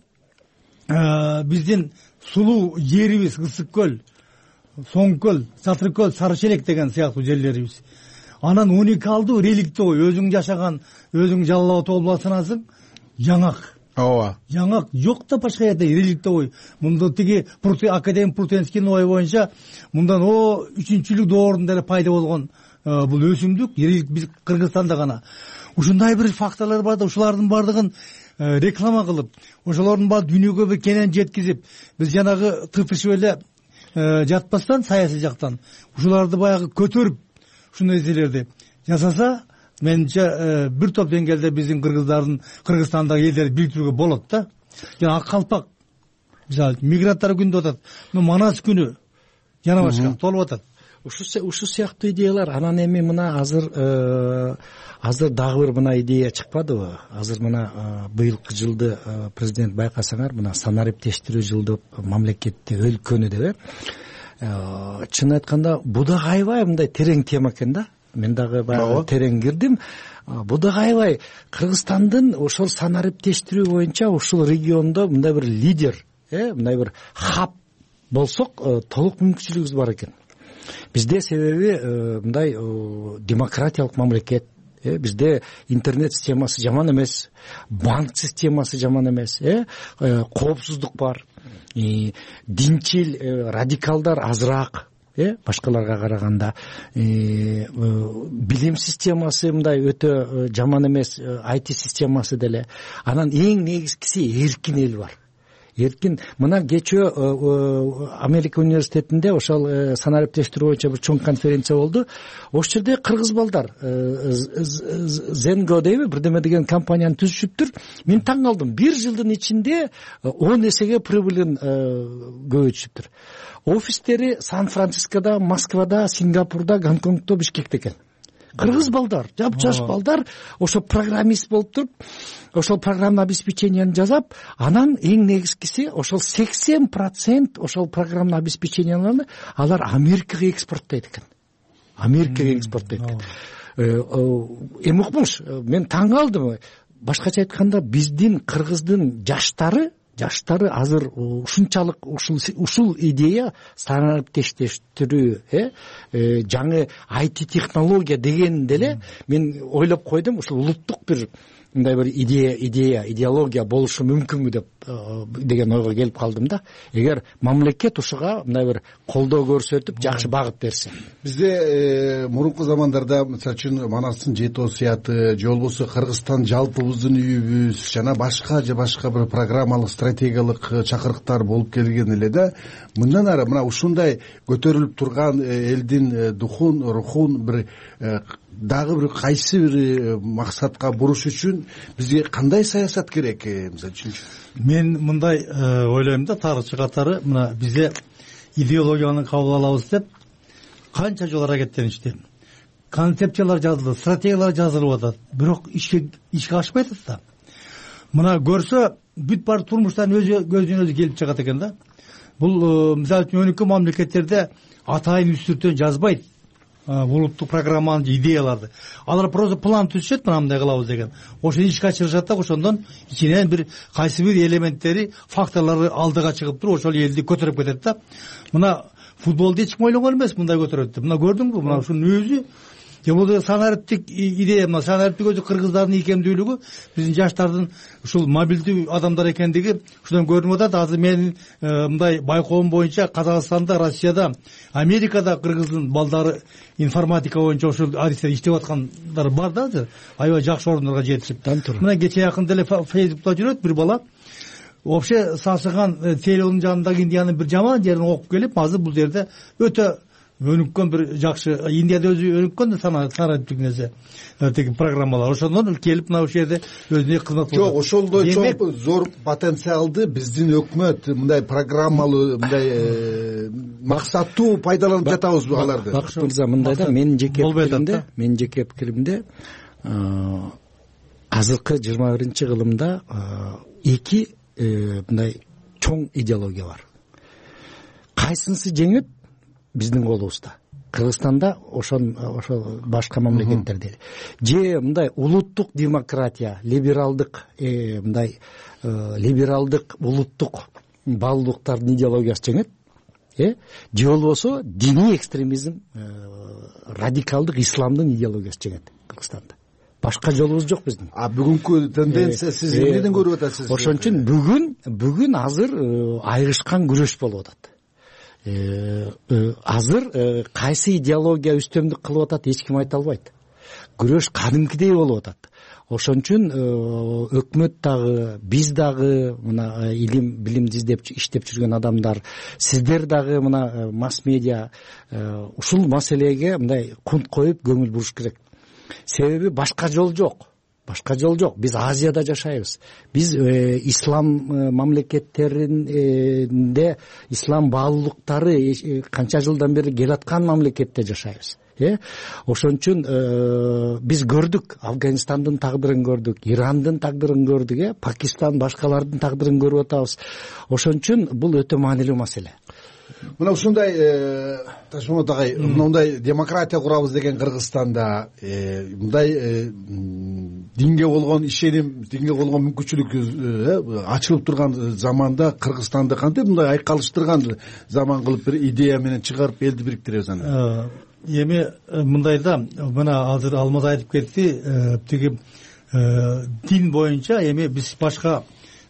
Speaker 23: биздин сулуу жерибиз, Ысык көл, Соң көл, Сатыр көл, Сары Челек деген сыяктуу жерлерибиз. Анан уникалдуу реликтөө, өзүң жашаган, өзүң Жалал Абад областынасың, жаңак. Жаңак жок да башка жерде реликтөө. Мында тиги академик Прутенскийдин ою боюнча мындан 3-лүк доорунда эле пайда болгон бул өсүмдүк реликт биз Кыргызстанда гана. Ушундай бир факторлор бар да, ушулардын бардыгын реклама кылып, ошолордун баары дүйнөгө бир кенен жеткизип, биз жанагы тыртышып эле жатпастан, саясий жактан ушуларды баягы көтөрүп, ушундай нерселерди жасаса, менимче бир топ деңгээлде биздин кыргыздардын, Кыргызстандагы элдерди бириктирүүгө болот да. Жана ак калпак, мисалы мигранттар күнү атат, Манас күнү жана башка толуп атат.
Speaker 24: Ушул сыяктуу идеялар. Анан эми мына азыр дагы бир мына идея чыкпадыбы? Азыр мына быйылкы жылды президент байкасаңар, мына санариптештирүү жылды мамлекетте өлкөнү деп. Чын айтканда бу да аябай мындай терең тема экен да. Мен дагы баягы терең кирдим. Бу да аябай Кыргызстандын ошол санариптештирүү боюнча ушул региондо мындай бир лидер, мындай бир хаб болсок, толук мүмкүнчүлүгүбүз бар экен. Бизде себеби мындай демократиялык мамлекет, бизде интернет системасы жаман эмес, банк системасы жаман эмес, коопсуздук бар, динчил радикалдар азыраак, башкаларга караганда, билим системасы мындай өтө жаман эмес, IT системасы деле. Анан эң негизгиси эркин эл бар. Эркин, мына кечөө Америка университетинде ошол санариптештирүү боюнча бир чоң конференция болду. Ошол жерде кыргыз балдар Zengo дейби, бирдеме деген компанияны түзүшүптүр. Мен таң калдым. 1 жылдын ичинде 10 эсеге прибылын көбөйтүшүптүр. Офистери Сан-Францискодо, Москвада, Сингапурда, Гонконгдо, Бишкекте экен. Кыргыз балдар, жап-жаш балдар ошо программист болуп туруп, ошол программный обеспечениени жасап, анан эң негизгиси ошол 80% ошол программный обеспеченияларды алар Америкага экспорттойт экен. эми укмуш, мен таң калдым. Башкача айтканда биздин кыргыздын жаштары азыр ушунчалык ушул идея санариптештирүү, жаңы IT технология деген деле мен ойлоп койдум, ушул улуттук бир мындай бир идеология болушу мүмкүнбү деген ойго келип калдым да. Эгер мамлекет ушуга мындай бир колдоо көрсөтүп, жакшы багыт берсе.
Speaker 9: Бизде мурунку замандарда мисалы үчүн Манастын 7 осуяты же болбосо Кыргызстан жалпыбыздын үйүбүз жана башка бир программалык стратегиялык чакырыктар болуп келген эле да. Мындан ары мына ушундай көтөрүлүп турган элдин духун, рухун бир дагы бир кайсы бир максатка буруш үчүн бизге кандай саясат керек, мисалы үчүн?
Speaker 23: Мен мындай ойлойм да, тарыхчы катары мына бизде идеологияны кабыл алабыз деп канча жол аракеттеништи. Концепциялар жазылды, стратегиялар жазылып атат, бирок ишке ашпай атат да. Мына көрсө бүт бар турмуштан көздөн өзү келип чыгат экен да. Бул мисалы үчүн өнүккөн мамлекеттерде атайын үстүртөн жазбайт улуттук программаны, идеяларды. Алар просто план түзүшөт, мындай кылабыз деген. Ошо ишке ашырышат да, ошондон ичинен бир кайсы бир элементтери, факторлору алдыга чыгып туруп, ошол элди көтөрүп кетет да. Мына футболду эч ким ойлогон эмес, мындай көтөрөт деп. Мына көрдүңбү, мына ушунун өзү же болбосо санариптик идея, мына санариптик өзү кыргыздардын ийкемдүүлүгү, биздин жаштардын ушул мобилдүү адамдар экендиги ушудан көрүнүп атат. Азыр менин мындай байкоом боюнча Казакстанда, Россияда, Америкада кыргыздын балдары информатика боюнча ушул адистер иштеп аткандар бар да азыр. Аябай жакшы орундарга жетишип. Мына кече жакында эле Фейсбукта жүрөт бир бала. Вообще сасыган телеонун жанындагы Индиянын бир жаман жерин окуп келип, азыр бул жерде өтө өнүккөн бир жакшы, Индияда өзү өнүккөн санариптик нерсе, теги программалар. Ошондон келип мына ушул жерде өзүнө кызмат кылат.
Speaker 9: Жок, ошолдой чоң зор потенциалды биздин өкмөт мындай программалуу, мындай максаттуу пайдаланып жатабызбы аларды?
Speaker 24: Бакыт мырза, мындай да, менин жеке пикиримде азыркы 21-кылымда эки мындай чоң идеология бар. Кайсынысы жеңет биздин колубузда. Кыргызстанда ошол башка мамлекеттерде же мындай улуттук демократия, либералдык мындай либералдык улуттук баалуулуктардын идеологиясы жеңет, же болбосо диний экстремизм, радикалдык исламдын идеологиясы жеңет Кыргызстанда. Башка жолубуз жок биздин.
Speaker 9: Бүгүнкү тенденция сиз эмнеден көрүп атасыз?
Speaker 24: Ошон үчүн бүгүн азыр айрышкан күрөш болуп атат. Азыр кайсы идеология үстөмдүк кылып атат, эч ким айта албайт. Күрөш кадимкидей болуп атат. Ошон үчүн өкмөт дагы, биз дагы, мына билимди издеп иштеп жүргөн адамдар, сиздер дагы мына масс медиа ушул маселеге мындай кунт коюп көңүл буруш керек. Себеби башка жол жок. Биз Азияда жашайбыз. Биз ислам мамлекеттеринде ислам баалуулуктары канча жылдан бери келаткан мамлекетте жашайбыз. Ошон үчүн биз көрдүк, Афганистандын тагдырын көрдүк, Ирандын тагдырын көрдүк, Пакистан, башкалардын тагдырын көрүп атабыз. Ошон үчүн бул өтө маанилүү маселе.
Speaker 9: Мына ушундай Ташмамат агай, мындай демократия курабыз деген Кыргызстанда мындай динге болгон ишеним, динге болгон мүмкүнчүлүк ачылып турган заманда Кыргызстанды кантип мындай айкалыштырган заман кылып бир идея менен чыгарып элди бириктиребиз аны?
Speaker 23: Эми мындай да, мына азыр Алмаз айтып кетти, тиги дин боюнча эми биз башка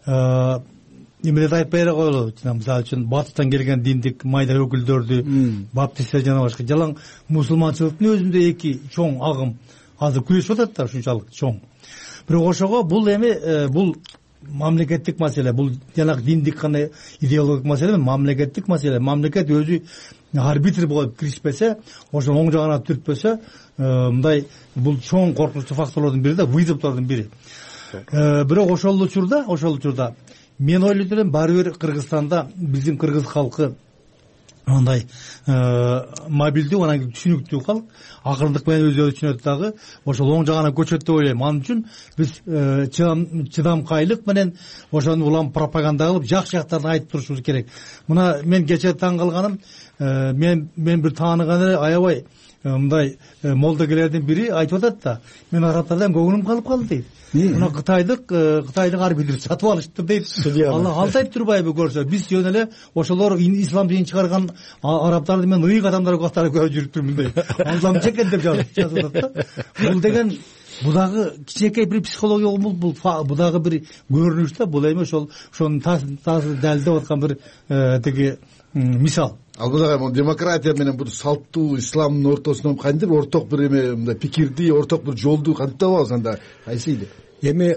Speaker 23: эмелерди айтпай эле коелу. Мисалы үчүн батыштан келген диндик майда өкүлдөрдү, баптисттер жана башка жалаң мусулманчылыктын өзүндө эки чоң агым азыр күрөшүп атат да, ушунчалык чоң. Бирок ошого бул эми бул мамлекеттик маселе, бул жанагы диндик гана идеологик маселе, мамлекеттик маселе. Мамлекет өзү арбитр болуп киришпесе, ошо оң жагына түртпөсө, мындай бул чоң коркунучтуу факторлордун бири да, вызовдордун бири. Бирок ошол учурда мен ойлойт элем, баары бир Кыргызстанда биздин кыргыз калкы андай мобилдүү, анан түшүнүктүү калк, акырындык менен өзү түшүнөт дагы, ошол оң жагына көчөт деп ойлойм. Ал үчүн биз чыдамкайлык менен ошону улам пропаганда кылып, жакшы жактарын айтып турушубуз керек. Мына мен кечээ таң калганым, мен бир тааныган эле аябай мындай молдагелердин бири айтып атат да, мен арабтардан көңүлүм калып калды дейт. Мына Кытайдын арбитрин сатып алышты дейт. Алла алтайып турбайбы көрсө, биз жөн эле ошолор ислам динин чыгарган арабтарды мен ыйык адамдар катары көрүп жүрүп турмун дейт. Андам чекен деп жазып атат да. Бул деген бул дагы кичинекей бир психология, бул дагы бир көрүнүш да. Бул эми ошонун таасирин далилдеп аткан бир тиги мисал.
Speaker 9: Ал бул дагы демократия менен бул салттуу исламдын ортосунан кантип орток бир эме мындай пикирди, орток бир жолду кантип табабыз анда? Кайсы эле?
Speaker 24: Эми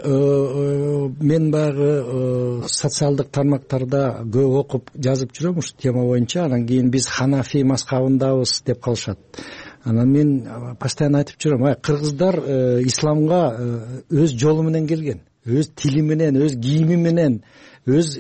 Speaker 24: мен баягы социалдык тармактарда көп окуп жазып жүрөм ушул тема боюнча. Анан кийин биз ханафи мазхабындабыз деп калышат. Анан мен постоянно айтып жүрөм, кыргыздар исламга өз жолу менен келген, өз тили менен, өз кийими менен, өз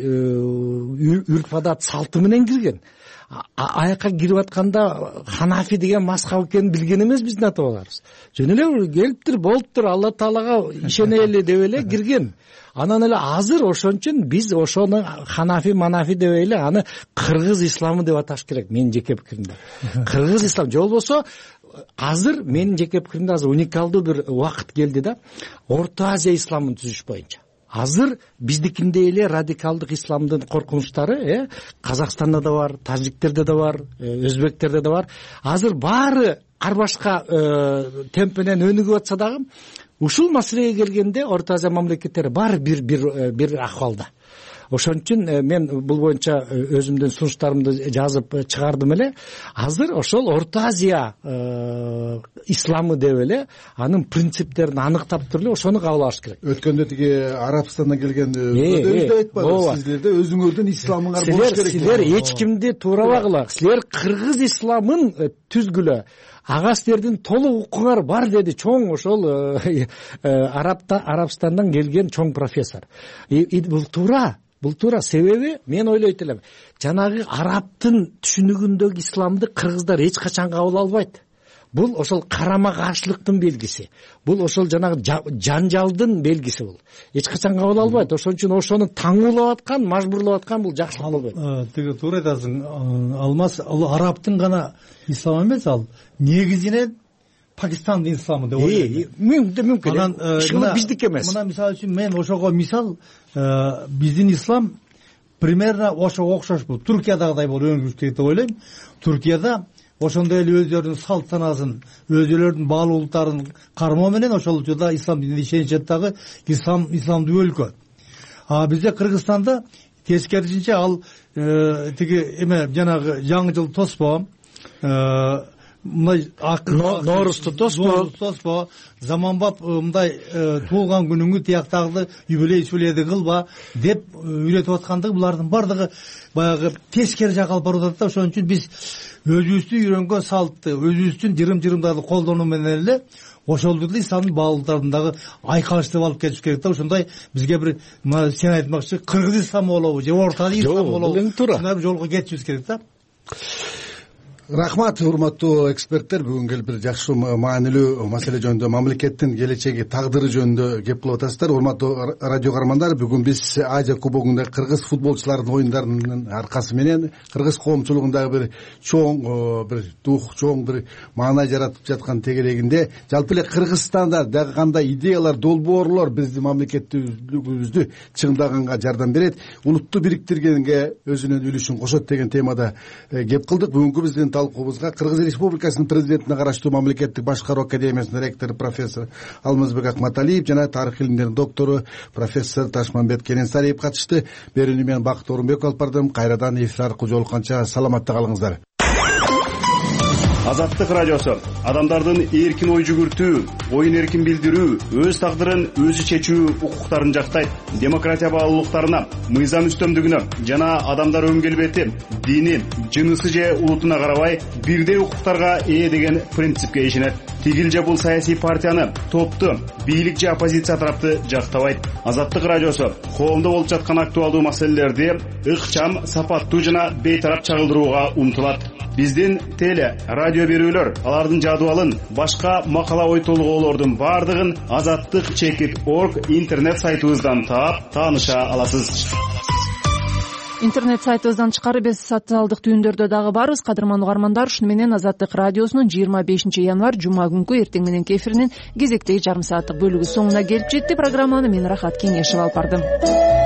Speaker 24: үрп адат салты менен кирген. Аяка кирип атканда ханафи деген мазхаб экенин билген эмес биздин ата бабаларыбыз. Жөн эле келиптир, болуптур, Алла Таалага ишенели деп эле кирген. Анан эле азыр ошон үчүн биз ошону ханафи манафи деп эле аны кыргыз исламы деп аташ керек, менин жеке пикиримде. Кыргыз ислам же болбосо азыр менин жеке пикиримде азыр уникалдуу бир убакыт келди да, Орто Азия исламын түзүш боюнча. Азыр биздикиндей эле радикалдык исламдын коркунучтары Казакстанда да бар, тажиктерде да бар, өзбектерде да бар. Азыр баары ар башка темп менен өнүгүп атса дагы, ушул маселеге келгенде Орто Азия мамлекеттери баары бир акыбалда. Ошон үчүн мен бул боюнча өзүмдүн сунуштарымды жазып чыгардым эле. Азыр ошол Орто Азия исламы деп эле анын принциптерин аныктап туруп эле ошону кабыл алыш керек.
Speaker 9: Өткөндө тиги Арабстандан келген өздөрүңүз айтпадыңыз, сиздерде өзүңөрдүн исламыңар болуш керек.
Speaker 24: Силер эч кимди туурабагыла, силер кыргыз исламын түзгүлө. Ага силердин толук укуңар бар деди чоң ошол Арабстандан келген чоң профессор. Бул туура, себеби мен ойлойт элем, жанагы арабтын түшүнүгүндөгү исламды кыргыздар эч качан кабыл албайт. Бул ошол карама каршылыктын белгиси. Бул ошол жанагы жанжалдын белгиси бул. Эч качан кабыл албайт. Ошон үчүн ошону таңуулап аткан, мажбурлап аткан бул жакшылык болбойт.
Speaker 23: Тиги туура айтасың, Алмаз, ал арабтын гана ислам эмес, ал негизинен Пакистандын исламы деп ойлойм.
Speaker 24: Мүмкүн. Анан биздики эмес.
Speaker 23: Мына мисалы үчүн мен ошого мисал, биздин ислам примерно ошого окшош бул. Туркиядагыдай болуп өнүгүштү деп ойлойм. Туркияда ошондой эле өздөрүнүн салт санасын, өзүлөрүнүн баалуулуктарын кармоо менен ошол учурда ислам динине ишенишет дагы исламдуу өлкө. Бизде Кыргызстанда тескерисинче ал тиги эме жанагы жаңы жыл тоспо, мындай
Speaker 24: Ноорузду
Speaker 23: тоспо, заманбап мындай туулган күнүңү тияктагы юбилейди кылба деп үйрөтүп аткандыгы булардын бардыгы баягы тескери жакка алып барып атат да. Ошон үчүн биз өзүбүздүн үйрөнгөн салтты, өзүбүздүн жырым-жырымдарды колдонуу менен эле ошолду исламдын баалуулуктарын дагы айкалыштырып алып кетиш керек да. Ошондой бизге бир сен айтмакчы кыргыз исламы болобу же орто ислам болобу, ушундай бир жолго кетишибиз керек да.
Speaker 9: Рахмат, урматтуу эксперттер. Бүгүн келип бир жакшы маанилүү маселе жөнүндө, мамлекеттин келечеги, тагдыры жөнүндө кеп кылып атасыздар. Урматтуу радио каармандар, бүгүн биз Азия кубогунда кыргыз футболчулардын оюндарынын аркасы менен кыргыз коомчулугундагы бир чоң бир дух, чоң бир маанай жаратып жаткан тегерегинде жалпы эле Кыргызстанда дагы кандай идеялар, долбоорлор биздин мамлекеттүүлүгүбүздү чыңдаганга жардам берет, улутту бириктиргенге өзүнүн үлүшүн кошот деген темада кеп кылдык. Бүгүнкү биздин талкуубузга Кыргыз Республикасынын президентине караштуу мамлекеттик башкаруу академиясынын ректору профессор Алмазбек Акматалиев жана тарых илимдеринин доктору профессор Ташмамбет Кененсариев катышты. Берүүнү мен Бакыт Орунбеков алып бардым. Кайрадан эфир аркылуу жолукканча саламатта калыңыздар.
Speaker 3: Азаттык радиосу адамдардын эркин ой жүгүртүү, оюн эркин билдирүү, өз тагдырын өзү чечүү укуктарын жактайт. Демократия баалуулуктарына, мыйзам үстөмдүгүнө жана адамдар өн келбети, дини, жынысы же улутуна карабай бирдей укуктарга ээ деген принципке ишенет. Тигил же бул саясий партияны, топту, бийлик же оппозиция тарапты жактабайт. Азаттык радиосу коомдо болуп жаткан актуалдуу маселелерди ыкчам, сапаттуу жана бейтарап чагылдырууга умтулат. Биздин теле, радио берүүлөр, алардын жадыбалын, башка макала ой толгоолордун бардыгын azattik.org интернет сайтыбыздан таап, тааныша аласыз.
Speaker 2: интернет сайтыбыздан тышкары биз социалдык түйүндөрдө дагы барбыз. Кадырман угармандар, ушуну менен Азаттык радиосунун 25 январь жума күнкү эртең мененки эфиринин кезектеги жарым сааттык бөлүгү соңуна келип жетти. Программаны мен Рахат Кеңешева алып бардым.